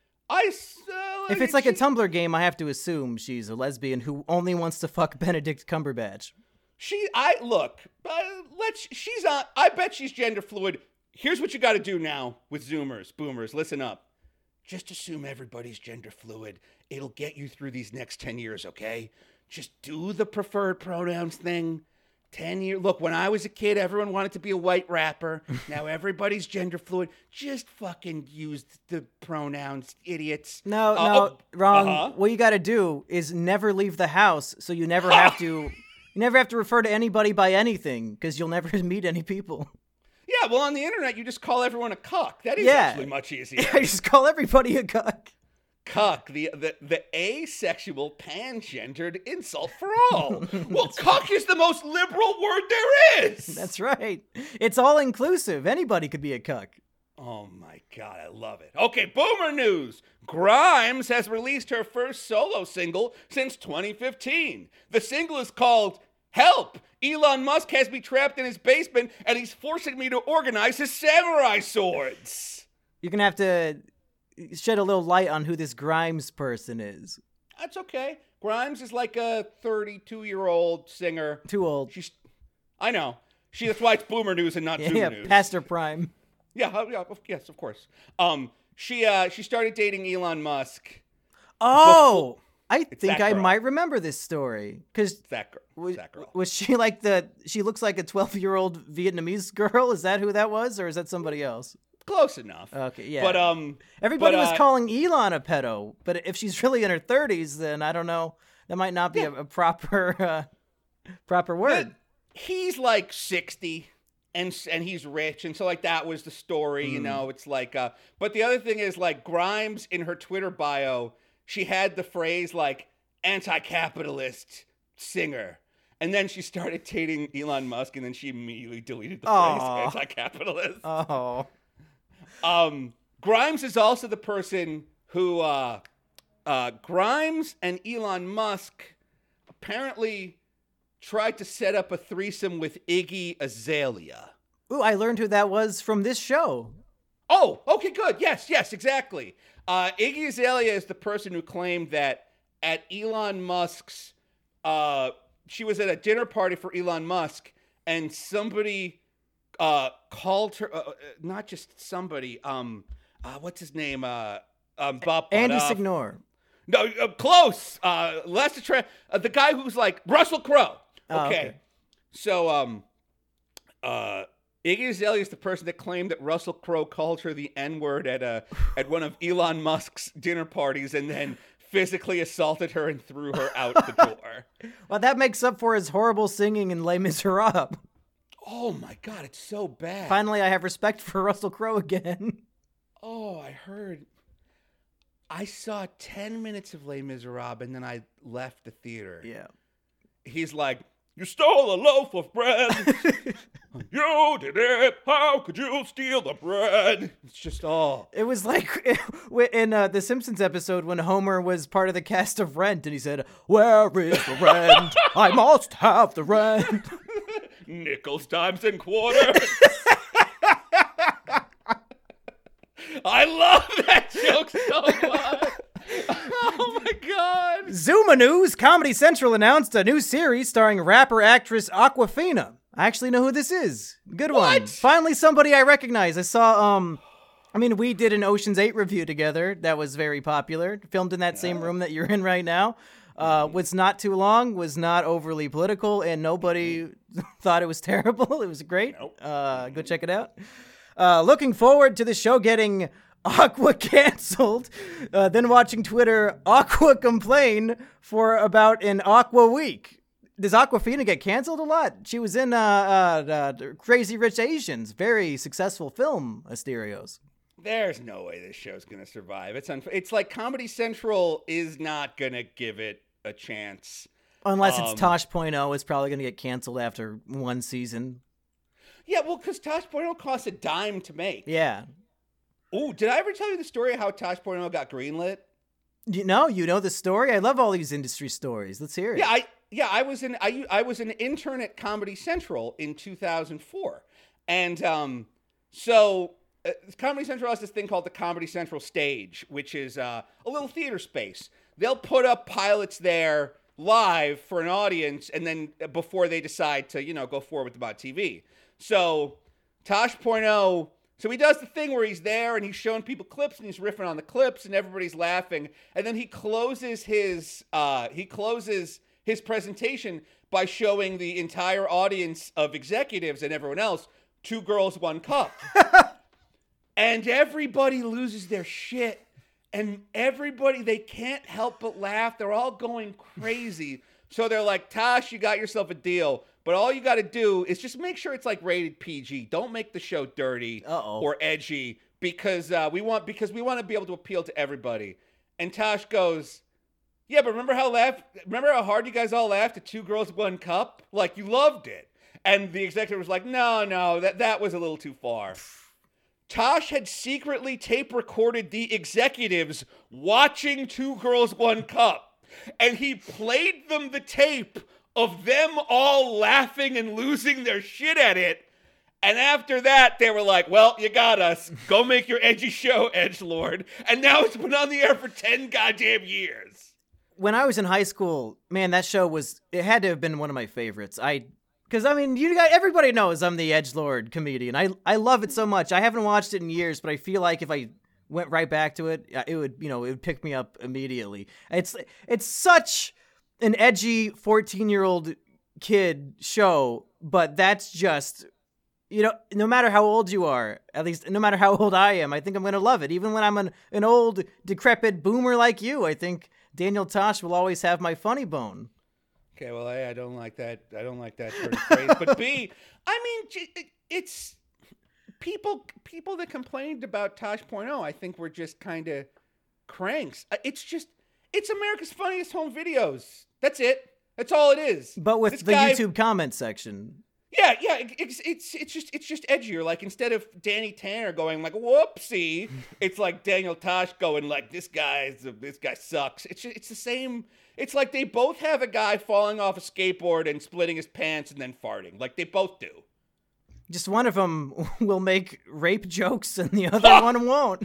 I uh, If it's like she, a Tumblr game, I have to assume she's a lesbian who only wants to fuck Benedict Cumberbatch. She I look, uh, let's she's on I bet she's gender fluid. Here's what you got to do now with Zoomers, Boomers, listen up. Just assume everybody's gender fluid. It'll get you through these next ten years, okay? Just do the preferred pronouns thing. ten years. Look, when I was a kid, everyone wanted to be a white rapper. Now everybody's gender fluid. Just fucking use the pronouns, idiots. No, uh, no, oh, wrong. uh-huh. What you got to do is never leave the house, so you never have to. You never have to refer to anybody by anything, because you'll never meet any people. Yeah, well, on the internet, you just call everyone a cuck. That is Yeah. actually much easier. I just call everybody a cuck. Cuck, the, the the asexual, pangendered insult for all. Well, cuck is the most liberal word there is. That's right. It's all inclusive. Anybody could be a cuck. Oh my God, I love it. Okay, Boomer news. Grimes has released her first solo single since twenty fifteen. The single is called Help! Elon Musk has me trapped in his basement and he's forcing me to organize his samurai swords. You're going to have to shed a little light on who this Grimes person is. That's okay. Grimes is like a thirty-two-year-old singer. Too old. She's, I know. She. That's why it's Boomer news and not Yeah, Zoomer yeah, news. past her prime. Yeah, uh, yeah, of- yes, of course. Um, she uh, she started dating Elon Musk. Oh, I think that I girl. might remember this story. Because That girl. was, that girl. was she like the, she looks like a twelve-year-old Vietnamese girl? Is that who that was? Or is that somebody else? Close enough. Okay, yeah. But um, Everybody but, was uh, calling Elon a pedo, but if she's really in her thirties, then I don't know. That might not be Yeah. a, a proper uh, proper word. He's like sixty, and and he's rich, and so like that was the story, you know. It's like, uh, but the other thing is like Grimes in her Twitter bio, she had the phrase like anti-capitalist singer, and then she started dating Elon Musk, and then she immediately deleted the Aw. phrase anti-capitalist. Oh, Um, Grimes is also the person who, uh, uh, Grimes and Elon Musk apparently tried to set up a threesome with Iggy Azalea. ooh! I learned who that was from this show. Oh, okay, good. Yes, yes, exactly. Uh, Iggy Azalea is the person who claimed that at Elon Musk's, uh, she was at a dinner party for Elon Musk, and somebody uh, called her, uh, uh, not just somebody, um, uh, what's his name? Uh, um, Bob Andy uh, Signor. No, uh, close. Uh, less attra- uh, the guy who's like Russell Crowe. Oh, Okay. okay. So, um, uh, Iggy Azalea is the person that claimed that Russell Crowe called her the N-word at a at one of Elon Musk's dinner parties, and then physically assaulted her and threw her out the door. Well, that makes up for his horrible singing in Les Miserables. Oh my God, it's so bad. Finally, I have respect for Russell Crowe again. Oh, I heard. I saw ten minutes of Les Miserables, and then I left the theater. Yeah. He's like, You stole a loaf of bread. You did it. How could you steal the bread? It's just all. It was like in uh, the Simpsons episode when Homer was part of the cast of Rent and he said, "Where is the rent? I must have the rent." Nickels, dimes, and quarters. I love that joke so much. Oh my god. Zuma News, Comedy Central announced a new series starring rapper-actress Aquafina. I actually know who this is. Good What? one. Finally somebody I recognize. I saw, um, I mean, we did an Ocean's eight review together. That was very popular. Filmed in that same room that you're in right now. Uh, was not too long, was not overly political, and nobody thought it was terrible. It was great. Nope. Uh, go check it out. Uh, looking forward to the show getting Aqua canceled, uh, then watching Twitter Aqua complain for about an Aqua week. Does Aquafina get canceled a lot? She was in uh, uh, uh, Crazy Rich Asians, very successful film, Asterios. There's no way this show's going to survive. It's unf- It's like Comedy Central is not going to give it a chance. Unless Um, it's Tosh point oh, it's probably going to get canceled after one season. Yeah, well, because Tosh Point oh costs a dime to make. Yeah. Ooh, did I ever tell you the story of how Tosh Point oh got greenlit? You know, you know the story? I love all these industry stories. Let's hear it. Yeah, I yeah, I was an I I was an intern at Comedy Central in two thousand four, and um, so uh, Comedy Central has this thing called the Comedy Central Stage, which is uh, a little theater space. They'll put up pilots there live for an audience, and then before they decide to you know go forward with about T V. So Tosh Point oh. So he does the thing where he's there and he's showing people clips and he's riffing on the clips and everybody's laughing. And then he closes his uh, he closes his presentation by showing the entire audience of executives and everyone else Two Girls, One Cup. And everybody loses their shit. And everybody, they can't help but laugh. They're all going crazy. So they're like, Tosh, you got yourself a deal. But all you got to do is just make sure it's like rated P G. Don't make the show dirty Uh-oh. or edgy because uh, we want because we want to be able to appeal to everybody. And Tosh goes, yeah, but remember how laugh? Remember how hard you guys all laughed at Two Girls, One Cup? Like you loved it. And the executive was like, no, no, that that was a little too far. Tosh had secretly tape recorded the executives watching Two Girls, One Cup, and he played them the tape of them all laughing and losing their shit at it. And after that, they were like, well, you got us. Go make your edgy show, Edgelord. And now it's been on the air for ten goddamn years. When I was in high school, man, that show was, it had to have been one of my favorites. I, because, I mean, you guys, everybody knows I'm the edgelord comedian. I, I love it so much. I haven't watched it in years, but I feel like if I went right back to it, it would, you know, it would pick me up immediately. It's, it's such an edgy fourteen-year-old kid show, but that's just, you know, no matter how old you are, at least no matter how old I am, I think I'm going to love it. Even when I'm an, an old, decrepit boomer like you, I think Daniel Tosh will always have my funny bone. Okay, well, A, I don't like that. I don't like that sort of phrase. But B, I mean, it's people people that complained about Tosh Point oh, I think were just kind of cranks. It's just, it's America's Funniest Home Videos. That's it. That's all it is. But with This the guy- YouTube comment section. Yeah, yeah, it's it's it's just it's just edgier. Like instead of Danny Tanner going like whoopsie, it's like Daniel Tosh going like this guy's this guy sucks. It's just, it's the same. It's like they both have a guy falling off a skateboard and splitting his pants and then farting. Like they both do. Just one of them will make rape jokes and the other one won't.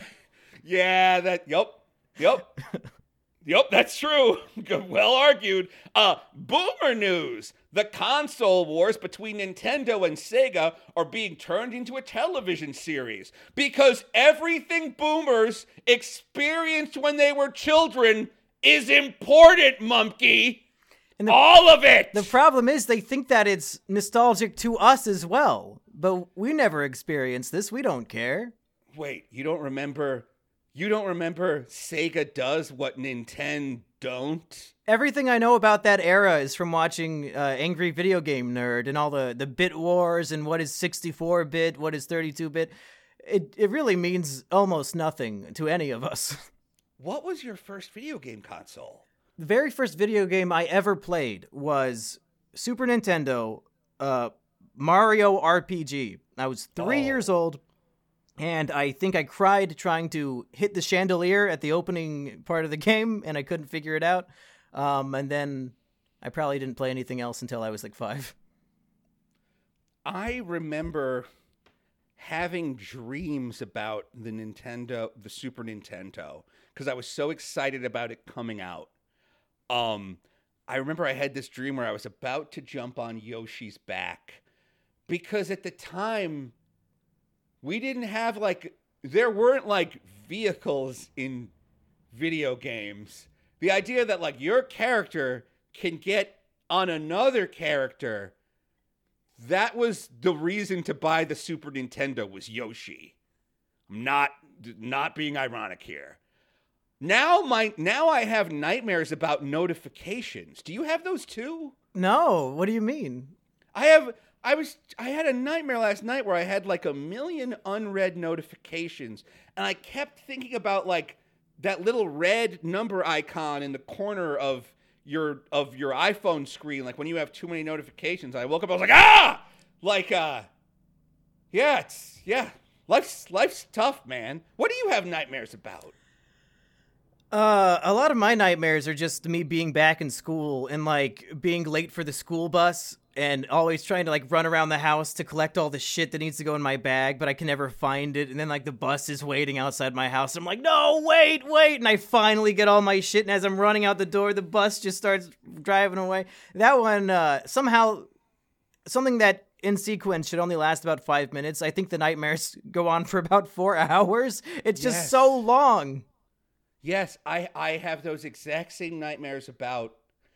Yeah, that. Yep. Yep. Yep, that's true. Well argued. Uh, Boomer news. The console wars between Nintendo and Sega are being turned into a television series because everything boomers experienced when they were children is important, Mumkey. And the, All of it. the problem is they think that it's nostalgic to us as well. But we never experienced this. We don't care. Wait, you don't remember... You don't remember Sega does what Nintendo don't? Everything I know about that era is from watching uh, Angry Video Game Nerd and all the, the bit wars and what is sixty-four bit, what is thirty-two bit. It it really means almost nothing to any of us. What was your first video game console? The very first video game I ever played was Super Nintendo, uh, Mario R P G. I was three Oh. years old, and I think I cried trying to hit the chandelier at the opening part of the game, and I couldn't figure it out. Um, and then I probably didn't play anything else until I was like five. I remember having dreams about the Nintendo, the Super Nintendo, because I was so excited about it coming out. Um, I remember I had this dream where I was about to jump on Yoshi's back, because at the time, we didn't have like, there weren't like vehicles in video games. The idea that like your character can get on another character, that was the reason to buy the Super Nintendo, was Yoshi. I'm not not being ironic here. Now my now I have nightmares about notifications. Do you have those too? No, what do you mean? I have I was I had a nightmare last night where I had like a million unread notifications, and I kept thinking about like that little red number icon in the corner of your of your iPhone screen, like when you have too many notifications. I woke up, I was like, ah, like uh, yeah, it's yeah, life's life's tough, man. What do you have nightmares about? Uh, a lot of my nightmares are just me being back in school and like being late for the school bus and always trying to like run around the house to collect all the shit that needs to go in my bag, but I can never find it. And then like the bus is waiting outside my house. I'm like, no, wait, wait. And I finally get all my shit. And as I'm running out the door, the bus just starts driving away. That one, uh, somehow something that in sequence should only last about five minutes. I think the nightmares go on for about four hours. It's just Yes. so long. Yes, I, I have those exact same nightmares about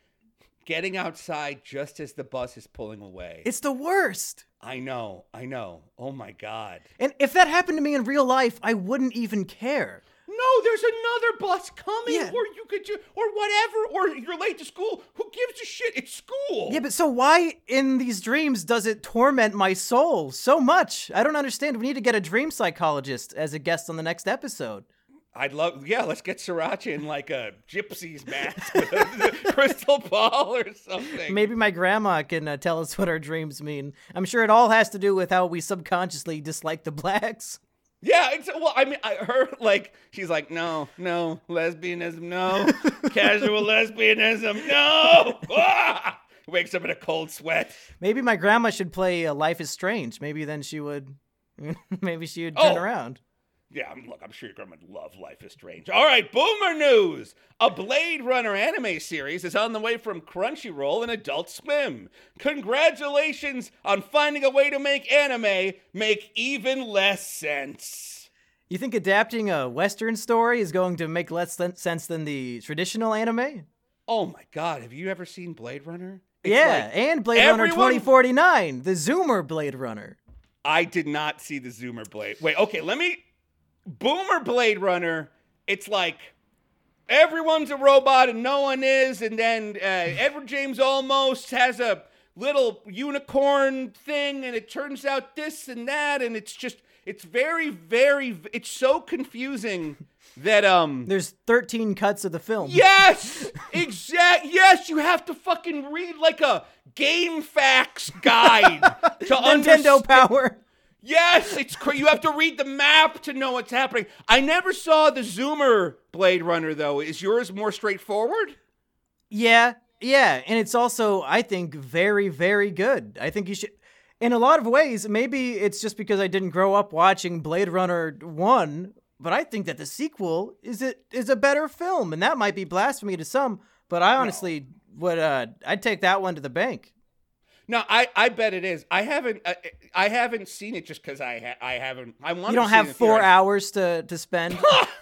getting outside just as the bus is pulling away. It's the worst. I know, I know. Oh my God. And if that happened to me in real life, I wouldn't even care. No, there's another bus coming, Yeah. or you could do, or whatever, or you're late to school. Who gives a shit? It's school. Yeah, but so why in these dreams does it torment my soul so much? I don't understand. We need to get a dream psychologist as a guest on the next episode. I'd love, yeah, let's get Sriracha in like a gypsy's mask with a crystal ball or something. Maybe my grandma can uh, tell us what our dreams mean. I'm sure it all has to do with how we subconsciously dislike the blacks. Yeah, it's, well, I mean, I, her, like, she's like, no, no, lesbianism, no, casual lesbianism, no. Ah! Wakes up in a cold sweat. Maybe my grandma should play uh, Life is Strange. Maybe then she would, maybe she would turn Oh. around. Yeah, I'm, look, I'm sure your grandma would love Life is Strange. All right, Boomer News. A Blade Runner anime series is on the way from Crunchyroll and Adult Swim. Congratulations on finding a way to make anime make even less sense. You think adapting a Western story is going to make less sen- sense than the traditional anime? Oh my God, have you ever seen Blade Runner? It's Yeah, like and Blade Runner everyone- twenty forty-nine, the Zoomer Blade Runner. I did not see the Zoomer Blade. Wait, okay, let me... Boomer Blade Runner, it's like everyone's a robot and no one is, and then uh, Edward James Olmos has a little unicorn thing, and it turns out this and that, and it's just, it's very, very, it's so confusing that, um... There's thirteen cuts of the film. Yes! Exact. Yes, you have to fucking read like a game facts guide to Nintendo understand. Power. Yes, it's cra- you have to read the map to know what's happening. I never saw the Zoomer Blade Runner though. Is yours more straightforward? Yeah, yeah, and it's also, I think, very, very good. I think you should, in a lot of ways, maybe it's just because I didn't grow up watching Blade Runner one, but I think that the sequel is a, is a better film, and that might be blasphemy to some, but I honestly would, uh, I'd take that one to the bank. No, I, I bet it is. I haven't uh, I haven't seen it just because I ha- I haven't. I want. You don't have four hours to, to spend.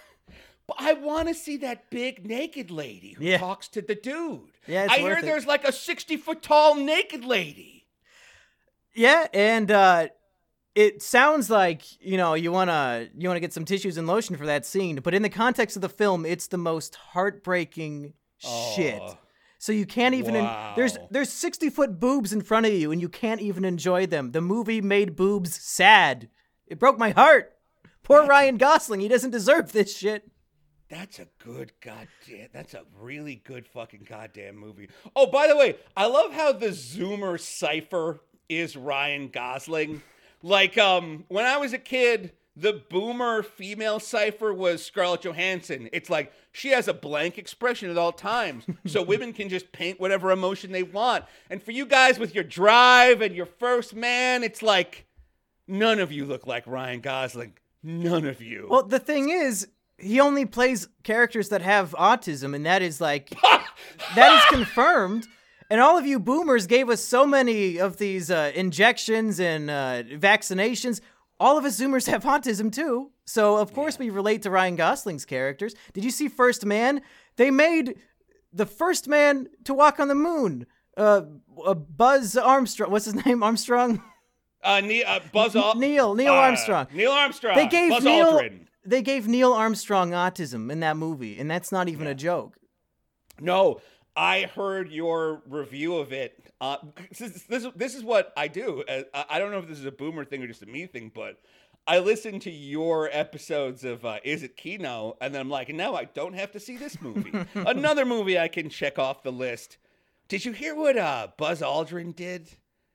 But I want to see that big naked lady who Yeah. talks to the dude. Yeah, it's I hear worth it. there's like a sixty foot tall naked lady. Yeah, and uh, it sounds like, you know, you wanna you wanna get some tissues and lotion for that scene, but in the context of the film, it's the most heartbreaking shit. Oh. So you can't even Wow. there's there's sixty foot boobs in front of you, and you can't even enjoy them. The movie made boobs sad. It broke my heart. Poor Ryan Gosling. He doesn't deserve this shit. That's a good goddamn. That's a really good fucking goddamn movie. Oh, by the way, I love how the Zoomer cipher is Ryan Gosling. Like, um, when I was a kid, the Boomer female cipher was Scarlett Johansson. It's like she has a blank expression at all times, so women can just paint whatever emotion they want. And for you guys with your Drive and your First Man, it's like none of you look like Ryan Gosling. None of you. Well, the thing is, he only plays characters that have autism, and that is like, that is confirmed. And all of you boomers gave us so many of these uh, injections and uh, vaccinations. All of us Zoomers have autism too. So, of course, yeah. we relate to Ryan Gosling's characters. Did you see First Man? They made the first man to walk on the moon. Uh, uh, Buzz Armstrong. What's his name? Armstrong? Uh, ne- uh Buzz Al- Neil. Neil uh, Armstrong. Neil Armstrong. They gave Buzz Neil. Aldrin. They gave Neil Armstrong autism in that movie, and that's not even yeah. a joke. No, I heard your review of it. Uh, this, this, this is what I do. I, I don't know if this is a boomer thing or just a me thing, but I listen to your episodes of uh, Is It Kino, and then I'm like, no, I don't have to see this movie. Another movie I can check off the list. Did you hear what uh, Buzz Aldrin did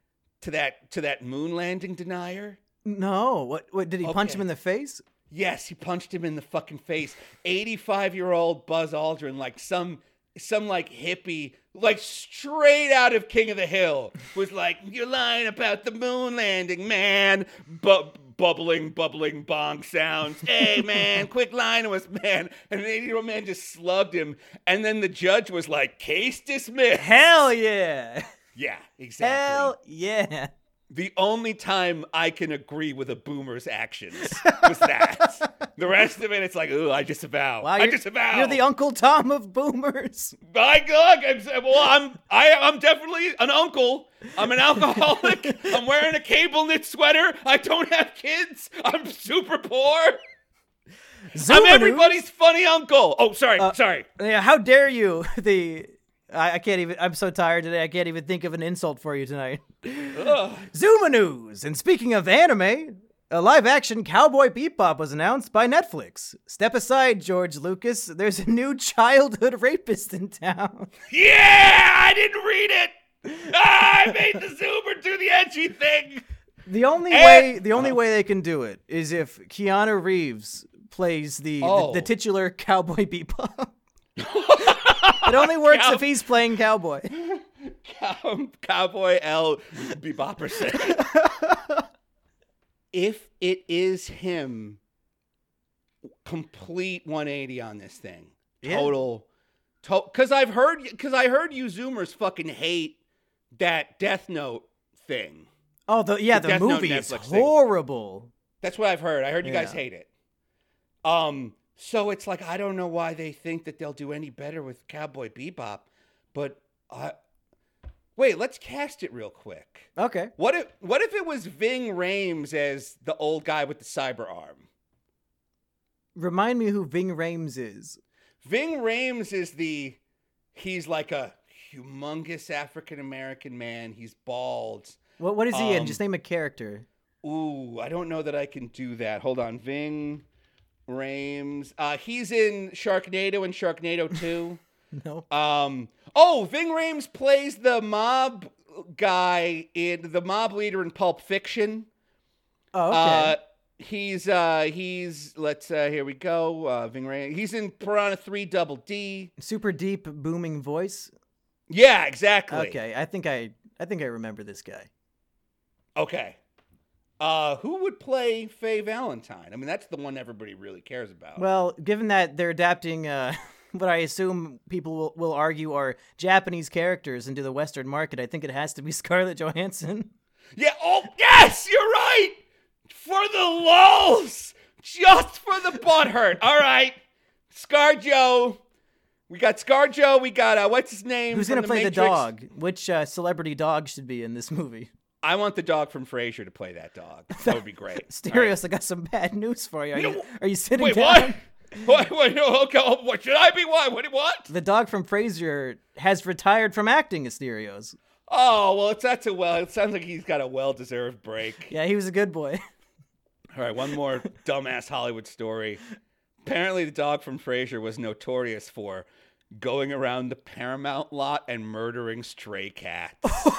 to that to that moon landing denier? No. What? What did he Okay. punch him in the face? Yes, he punched him in the fucking face. eighty-five-year-old Buzz Aldrin, like some some like hippie, like straight out of King of the Hill, was like, "You're lying about the moon landing, man." Bu- bubbling, bubbling bong sounds. Hey, man, quit lying to us, man. And the eighty-year-old man just slugged him. And then the judge was like, "Case dismissed." Hell yeah. Yeah, exactly. Hell yeah. The only time I can agree with a boomer's actions was that. The rest of it, it's like, ooh, I disavow. Wow, I you're- disavow. You're the Uncle Tom of boomers. I look, I'm, well, I'm, I, I'm definitely an uncle. I'm an alcoholic. I'm wearing a cable knit sweater. I don't have kids. I'm super poor. Zoomer I'm news. everybody's funny uncle. Oh, sorry, Uh, sorry. Yeah, how dare you? The I, I can't even. I'm so tired today. I can't even think of an insult for you tonight. Ugh. Zuma news. And speaking of anime, a live-action Cowboy Bebop was announced by Netflix. Step aside, George Lucas. There's a new childhood rapist in town. Yeah, I didn't read it. Ah, I made the Zoomer do the edgy thing. The only And- way, the only way they can do it is if Keanu Reeves plays the Oh. the, the titular Cowboy Bebop. It only works Cow- if he's playing cowboy. Cow- Cowboy L. Bebopperson. If it is him, complete one eighty on this thing. Yeah. Total. Because I've heard, because I heard you Zoomers fucking hate that Death Note thing. Oh, the yeah, The the Death Note movie is Netflix thing. horrible. That's what I've heard. I heard you guys Yeah. hate it. Um, so it's like I don't know why they think that they'll do any better with Cowboy Bebop, but I wait. Let's cast it real quick. Okay. What if what if it was Ving Rhames as the old guy with the cyber arm? Remind me who Ving Rhames is. Ving Rhames is the he's like a humongous African American man. He's bald. What what is he in? Um, Just name a character. Ooh, I don't know that I can do that. Hold on, Ving Rhames. Uh, he's in Sharknado and Sharknado two. No. Um. Oh, Ving Rhames plays the mob guy in the mob leader in Pulp Fiction. Oh, okay. Uh, he's uh he's let's uh here we go. Uh, Ving Rhames. He's in Piranha three Double D. Super deep booming voice. Yeah, exactly. Okay, I think I I think I remember this guy. Okay. Uh, who would play Faye Valentine? I mean, that's the one everybody really cares about. Well, given that they're adapting uh what I assume people will, will argue are Japanese characters into the Western market, I think it has to be Scarlett Johansson. Yeah, oh, yes, you're right! For the lulz! Just for the butthurt. All right. ScarJo. We got ScarJo. We got, uh, what's his name? Who's from going to play Matrix? the dog? Which uh, celebrity dog should be in this movie? I want the dog from Frasier to play that dog. That would be great. Stereos, I got some bad news for you. Are you, No. are you sitting Wait, down? what? What, what, okay, oh, what? Should I be what? What? What? The dog from Frasier has retired from acting as Stereos. Oh, well, it's that's a well. It sounds like he's got a well-deserved break. Yeah, he was a good boy. All right, one more dumbass Hollywood story. Apparently, the dog from Frasier was notorious for going around the Paramount lot and murdering stray cats.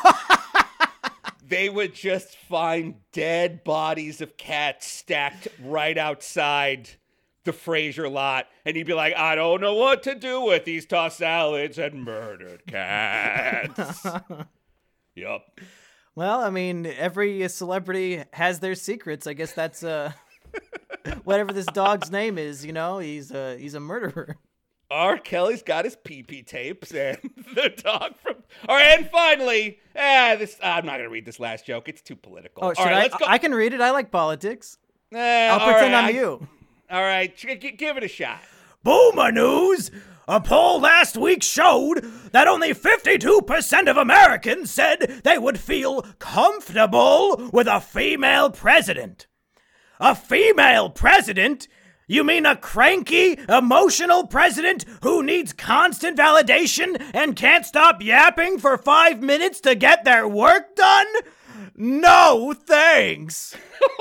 They would just find dead bodies of cats stacked right outside the Frasier lot, and he'd be like, I don't know what to do with these tossed salads and murdered cats. Yup. Well, I mean, every celebrity has their secrets. I guess that's uh, whatever this dog's name is, you know, he's a, he's a murderer. R. Kelly's got his pee-pee tapes, and the dog from... All right, and finally, ah, this I'm not going to read this last joke. It's too political. Oh, should all right, I? let's go. I can read it. I like politics. Eh, I'll all pretend right, I'm I- you. All right, g- g- give it a shot. Boomer News! A poll last week showed that only fifty-two percent of Americans said they would feel comfortable with a female president. A female president? You mean a cranky, emotional president who needs constant validation and can't stop yapping for five minutes to get their work done? No, thanks.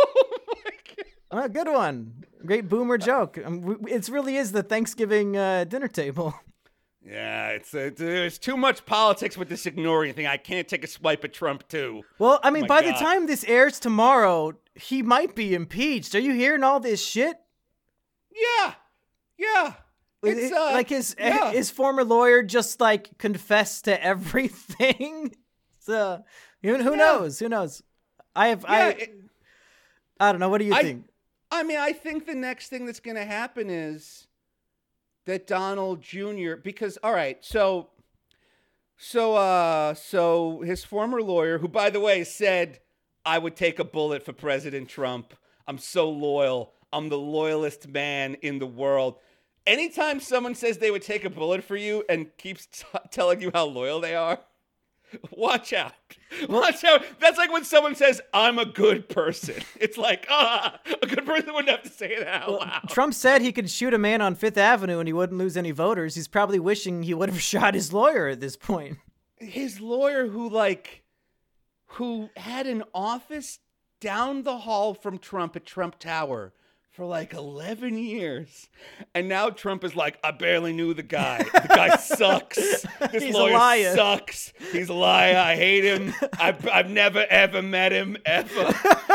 Oh, good one. Great boomer joke. Um, it really is the Thanksgiving uh, dinner table. Yeah, it's uh, there's too much politics with this ignoring thing. I can't take a swipe at Trump, too. Well, I mean, my by the God. time this airs tomorrow, he might be impeached. Are you hearing all this shit? Yeah, yeah. It's, uh, like his yeah. his former lawyer just like confessed to everything. So who, who Yeah. knows? Who knows? I have Yeah, I it- I don't know. What do you I- think? I mean, I think the next thing that's going to happen is that Donald Junior Because, all right, so, so, uh, so his former lawyer, who, by the way, said, I would take a bullet for President Trump. I'm so loyal. I'm the loyalist man in the world. Anytime someone says they would take a bullet for you and keeps t- telling you how loyal they are, watch out. Watch out. That's like when someone says, I'm a good person. It's like, ah, a good person wouldn't have to say that out loud. Trump said he could shoot a man on Fifth Avenue and he wouldn't lose any voters. He's probably wishing he would have shot his lawyer at this point. His lawyer who, like, who had an office down the hall from Trump at Trump Tower for like eleven years. And now Trump is like, I barely knew the guy. The guy sucks. This He's a lawyer liar. sucks. He's a liar. I hate him. I've, I've never, ever met him, ever.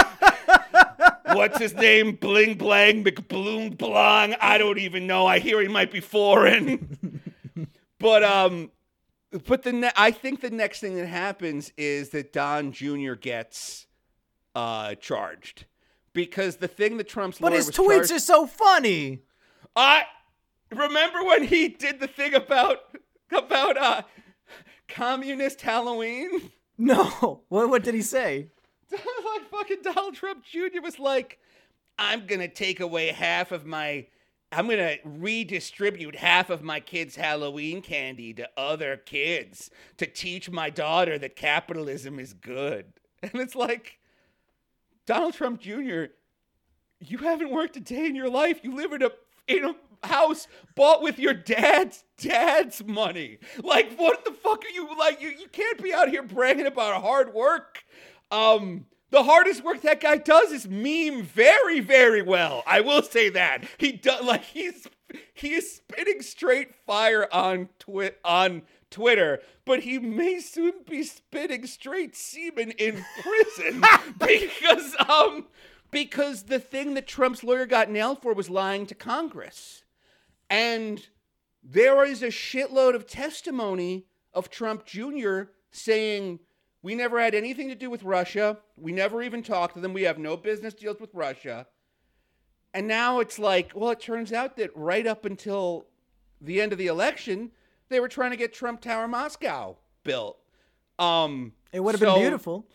What's his name? Bling Blang, McBloom Blong. I don't even know. I hear he might be foreign. But, um... But the ne- I think the next thing that happens is that Don Junior gets uh, charged. Because the thing that Trump's But lawyer his was tweets charged- are so funny. I remember when he did the thing about about uh, communist Halloween? No. What what did he say? Like fucking Donald Trump Junior was like, I'm going to take away half of my... I'm going to redistribute half of my kids' Halloween candy to other kids to teach my daughter that capitalism is good. And it's like, Donald Trump Junior, you haven't worked a day in your life. You live in a in a house bought with your dad's dad's money. Like, what the fuck are you like? You you can't be out here bragging about hard work. Um, the hardest work that guy does is meme very, very well. I will say that he does. Like he's he is spitting straight fire on twi- on Twitter, but he may soon be spitting straight semen in prison because um because the thing that Trump's lawyer got nailed for was lying to Congress, and there is a shitload of testimony of Trump Junior saying, we never had anything to do with Russia. We never even talked to them. We have no business deals with Russia. And now it's like, well, it turns out that right up until the end of the election, they were trying to get Trump Tower Moscow built. Um, It would have so- been beautiful.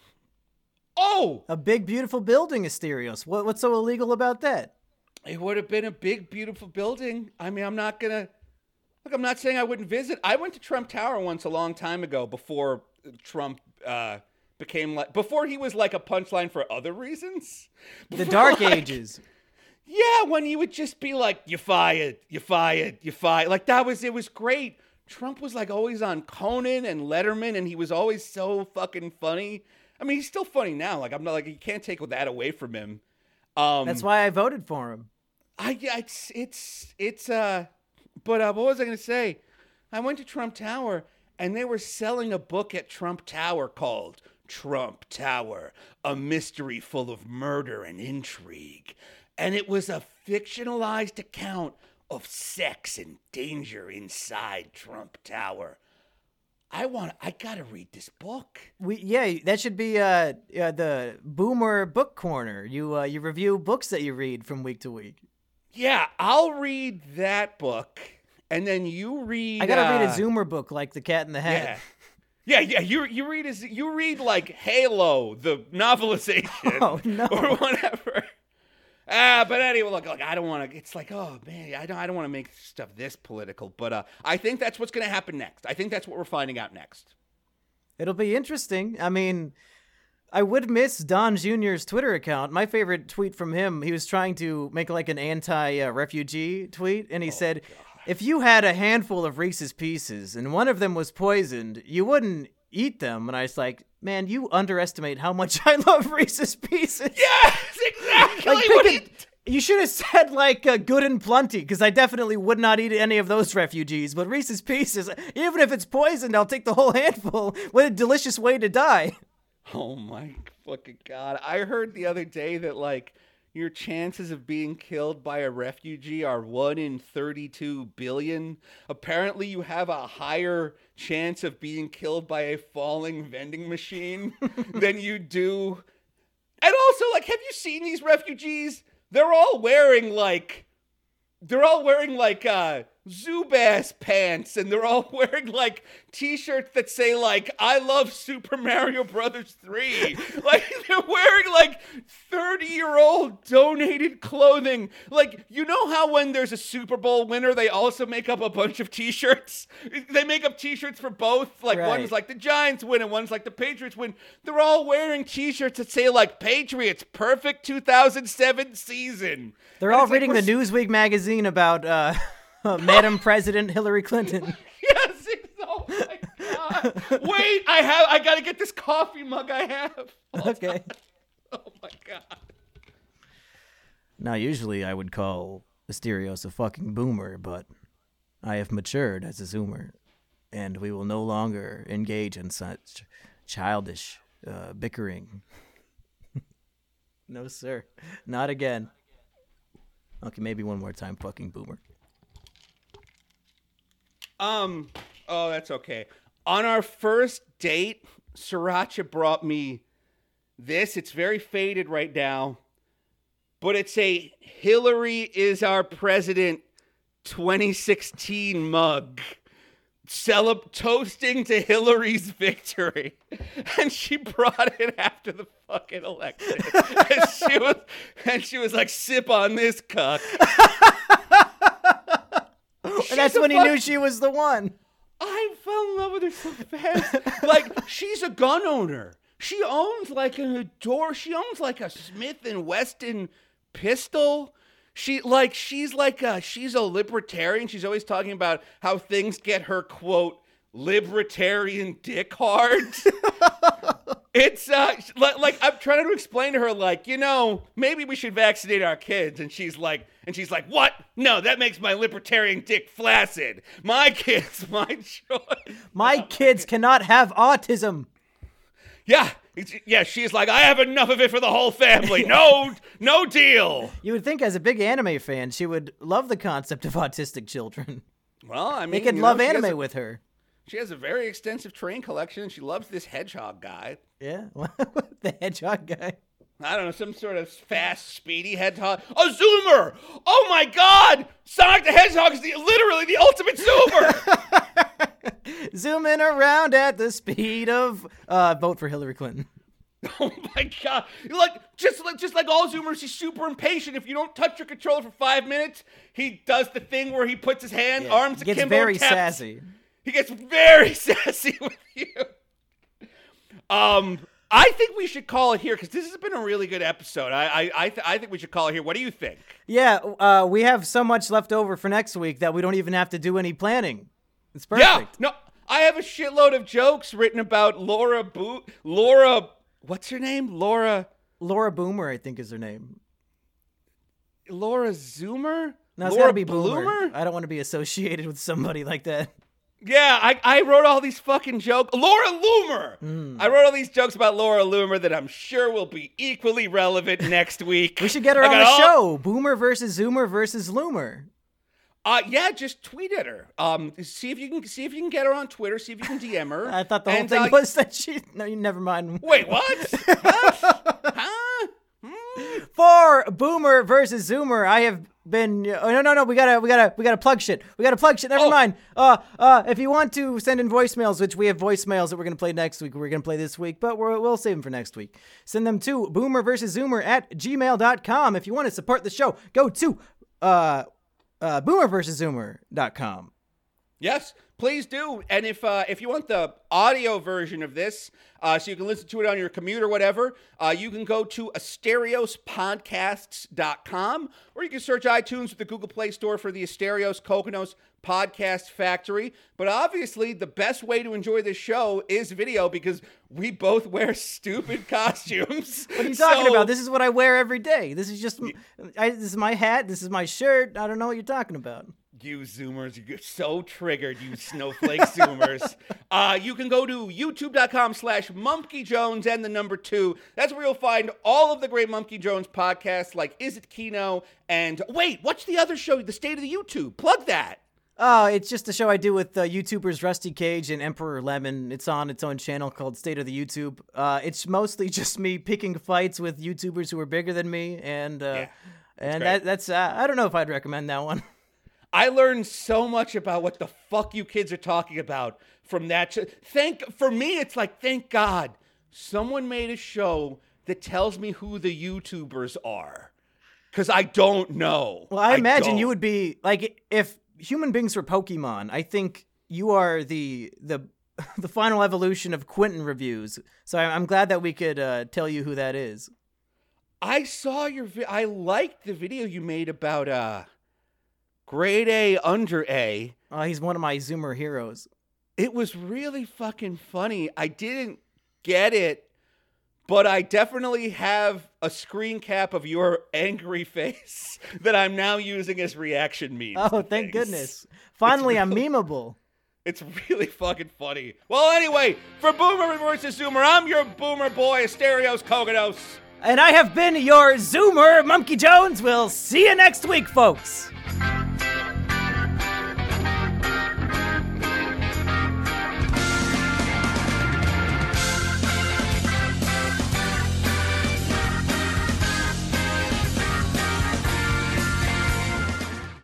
Oh, A big, beautiful building, Asterios. What, what's so illegal about that? it would have been a big, beautiful building. I mean, I'm not going to... Look, I'm not saying I wouldn't visit. I went to Trump Tower once a long time ago before Trump uh, became like... Before he was like a punchline for other reasons. The Before, Dark like- Ages. Yeah, when he would just be like, you fired, you fired, you fired. Like, that was... It was great. Trump was like always on Conan and Letterman, and he was always so fucking funny. I mean, he's still funny now. Like, I'm not like... You can't take that away from him. Um, That's why I voted for him. I yeah, it's it's it's uh, but uh, what was I gonna say? I went to Trump Tower and they were selling a book at Trump Tower called Trump Tower, a mystery full of murder and intrigue, and it was a fictionalized account of sex and danger inside Trump Tower. I want. I gotta read this book. We yeah, that should be uh, uh the Boomer Book Corner. You uh, you review books that you read from week to week. Yeah, I'll read that book, and then you read. I gotta uh, read a Zoomer book like The Cat in the Hat. Yeah, yeah, yeah. You you read a, you read like Halo, the novelization, Oh, no. or whatever. Ah, but anyway, look, look, I don't want to. It's like, oh man, I don't, I don't want to make stuff this political. But uh, I think that's what's going to happen next. I think that's what we're finding out next. It'll be interesting. I mean, I would miss Don Junior's Twitter account. My favorite tweet from him, he was trying to make like an anti-refugee tweet, and he said, if you had a handful of Reese's Pieces and one of them was poisoned, you wouldn't eat them. And I was like, man, you underestimate how much I love Reese's Pieces. Yes, exactly. Like, What pick do it- you should have said like uh, good and plenty, because I definitely would not eat any of those refugees. But Reese's Pieces, even if it's poisoned, I'll take the whole handful. What a delicious way to die. Oh my fucking god. I heard the other day that like your chances of being killed by a refugee are one in thirty-two billion. Apparently you have a higher chance of being killed by a falling vending machine than you do. And also, like, have you seen these refugees? They're all wearing like they're all wearing like uh Zubaz pants, and they're all wearing like t-shirts that say like I love Super Mario Brothers three. Like they're wearing like thirty year old donated clothing. Like, you know how when there's a Super Bowl winner they also make up a bunch of t-shirts? They make up t-shirts for both. Like Right. one's like the Giants win and one's like the Patriots win. They're all wearing t-shirts that say like Patriots perfect two thousand seven season. They're And all it's like reading the we're Newsweek magazine about uh, Madam President Hillary Clinton. Yes, it's, oh my god. Wait, I have I gotta get this coffee mug I have. Okay. Oh my god. Now, usually I would call Asterios a fucking boomer, but I have matured as a zoomer, and we will no longer engage in such childish uh, bickering. No, sir. Not again. Okay, maybe one more time, fucking boomer. Um, oh, that's okay. On our first date, Sriracha brought me this. It's very faded right now, but it's a Hillary is our president twenty sixteen mug. Celeb toasting to Hillary's victory. And she brought it after the fucking election. and she was and she was like, sip on this cuck. And that's a when he fuck- knew she was the one. I fell in love with her so fast. Like, she's a gun owner. She owns like a door. She owns like a Smith and Wesson pistol. She like she's like a she's a libertarian. She's always talking about how things get her, quote, libertarian dick hard. It's uh like, like I'm trying to explain to her, like, you know, maybe we should vaccinate our kids, and she's like and she's like, what? No, that makes my libertarian dick flaccid. My kids, my choice. My kids cannot have autism. Yeah, it's- yeah. She's like, I have enough of it for the whole family. No, no deal. You would think, as a big anime fan, she would love the concept of autistic children. Well, I mean, They could you love know, she has anime a- with her. She has a very extensive train collection, and she loves this hedgehog guy. Yeah, the hedgehog guy. I don't know, some sort of fast, speedy hedgehog. A zoomer! Oh my god! Sonic the Hedgehog is the, literally the ultimate zoomer! Zooming around at the speed of uh, vote for Hillary Clinton. Oh my god! Like just like just like all zoomers, he's super impatient. If you don't touch your controller for five minutes, he does the thing where he puts his hand, Yeah. arms Gets akimbo, very and taps. sassy. He gets very sassy with you. Um, I think we should call it here because this has been a really good episode. I I I, th- I think we should call it here. What do you think? Yeah, uh, we have so much left over for next week that we don't even have to do any planning. It's perfect. Yeah, no, I have a shitload of jokes written about Laura Bo- Laura, what's her name? Laura. Laura Boomer, I think, is her name. Laura Zoomer? No, it's Laura gotta be Boomer. Bloomer? I don't want to be associated with somebody like that. Yeah, I, I wrote all these fucking jokes. Laura Loomer! Mm. I wrote all these jokes about Laura Loomer that I'm sure will be equally relevant next week. We should get her I on got the all- show. Boomer versus Zoomer versus Loomer. Uh, yeah, just tweet at her. Um, see if you can see if you can get her on Twitter. See if you can D M her. I thought the whole And, thing uh, was that she. No, you never mind. Wait, what? Huh? Huh? Hmm? For Boomer versus Zoomer, I have been. Oh no, no, no. We gotta, we gotta, we gotta plug shit. We gotta plug shit. Never Oh. mind. Uh, uh, if you want to send in voicemails, which we have voicemails that we're gonna play next week, we're gonna play this week, but we're, we'll save them for next week. Send them to Boomer versus Zoomer at gmail dot com. If you want to support the show, go to uh, uh, Boomer versus Zoomer dot com. Yes, please do. And if uh, if you want the audio version of this, uh, so you can listen to it on your commute or whatever, uh, you can go to asterios podcasts dot com, or you can search iTunes with the Google Play Store for the Asterios Kokonos Podcast Factory. But obviously, the best way to enjoy this show is video because we both wear stupid costumes. What are you talking So- about? This is what I wear every day. This is just, I, this is my hat. This is my shirt. I don't know what you're talking about. You Zoomers, you get so triggered, you snowflake Zoomers. Uh, you can go to youtube.com slash Mumpky Jones and the number two. That's where you'll find all of the great Mumpky Jones podcasts like Is It Kino and, wait, what's the other show? The State of the YouTube. Plug that. Oh, it's just a show I do with uh, YouTubers Rusty Cage and Emperor Lemon. It's on its own channel called State of the YouTube. Uh, it's mostly just me picking fights with YouTubers who are bigger than me, and uh, Yeah, and great. that, that's uh, I don't know if I'd recommend that one. I learned so much about what the fuck you kids are talking about from that. Sh- thank for me, it's like thank God someone made a show that tells me who the YouTubers are, because I don't know. Well, I, imagine don't. you would be like if human beings were Pokemon. I think you are the the the final evolution of Quentin reviews. So I- I'm glad that we could uh, tell you who that is. I saw your. Vi- I liked the video you made about uh, grade A under A. Uh, he's one of my Zoomer heroes. It was really fucking funny. I didn't get it, but I definitely have a screen cap of your angry face that I'm now using as reaction memes. Oh, to thank things. goodness! Finally, I'm really- memeable. It's really fucking funny. Well, anyway, for Boomer versus Zoomer, I'm your Boomer boy, Asterios Kokonos. And I have been your Zoomer, Monkey Jones. We'll see you next week, folks.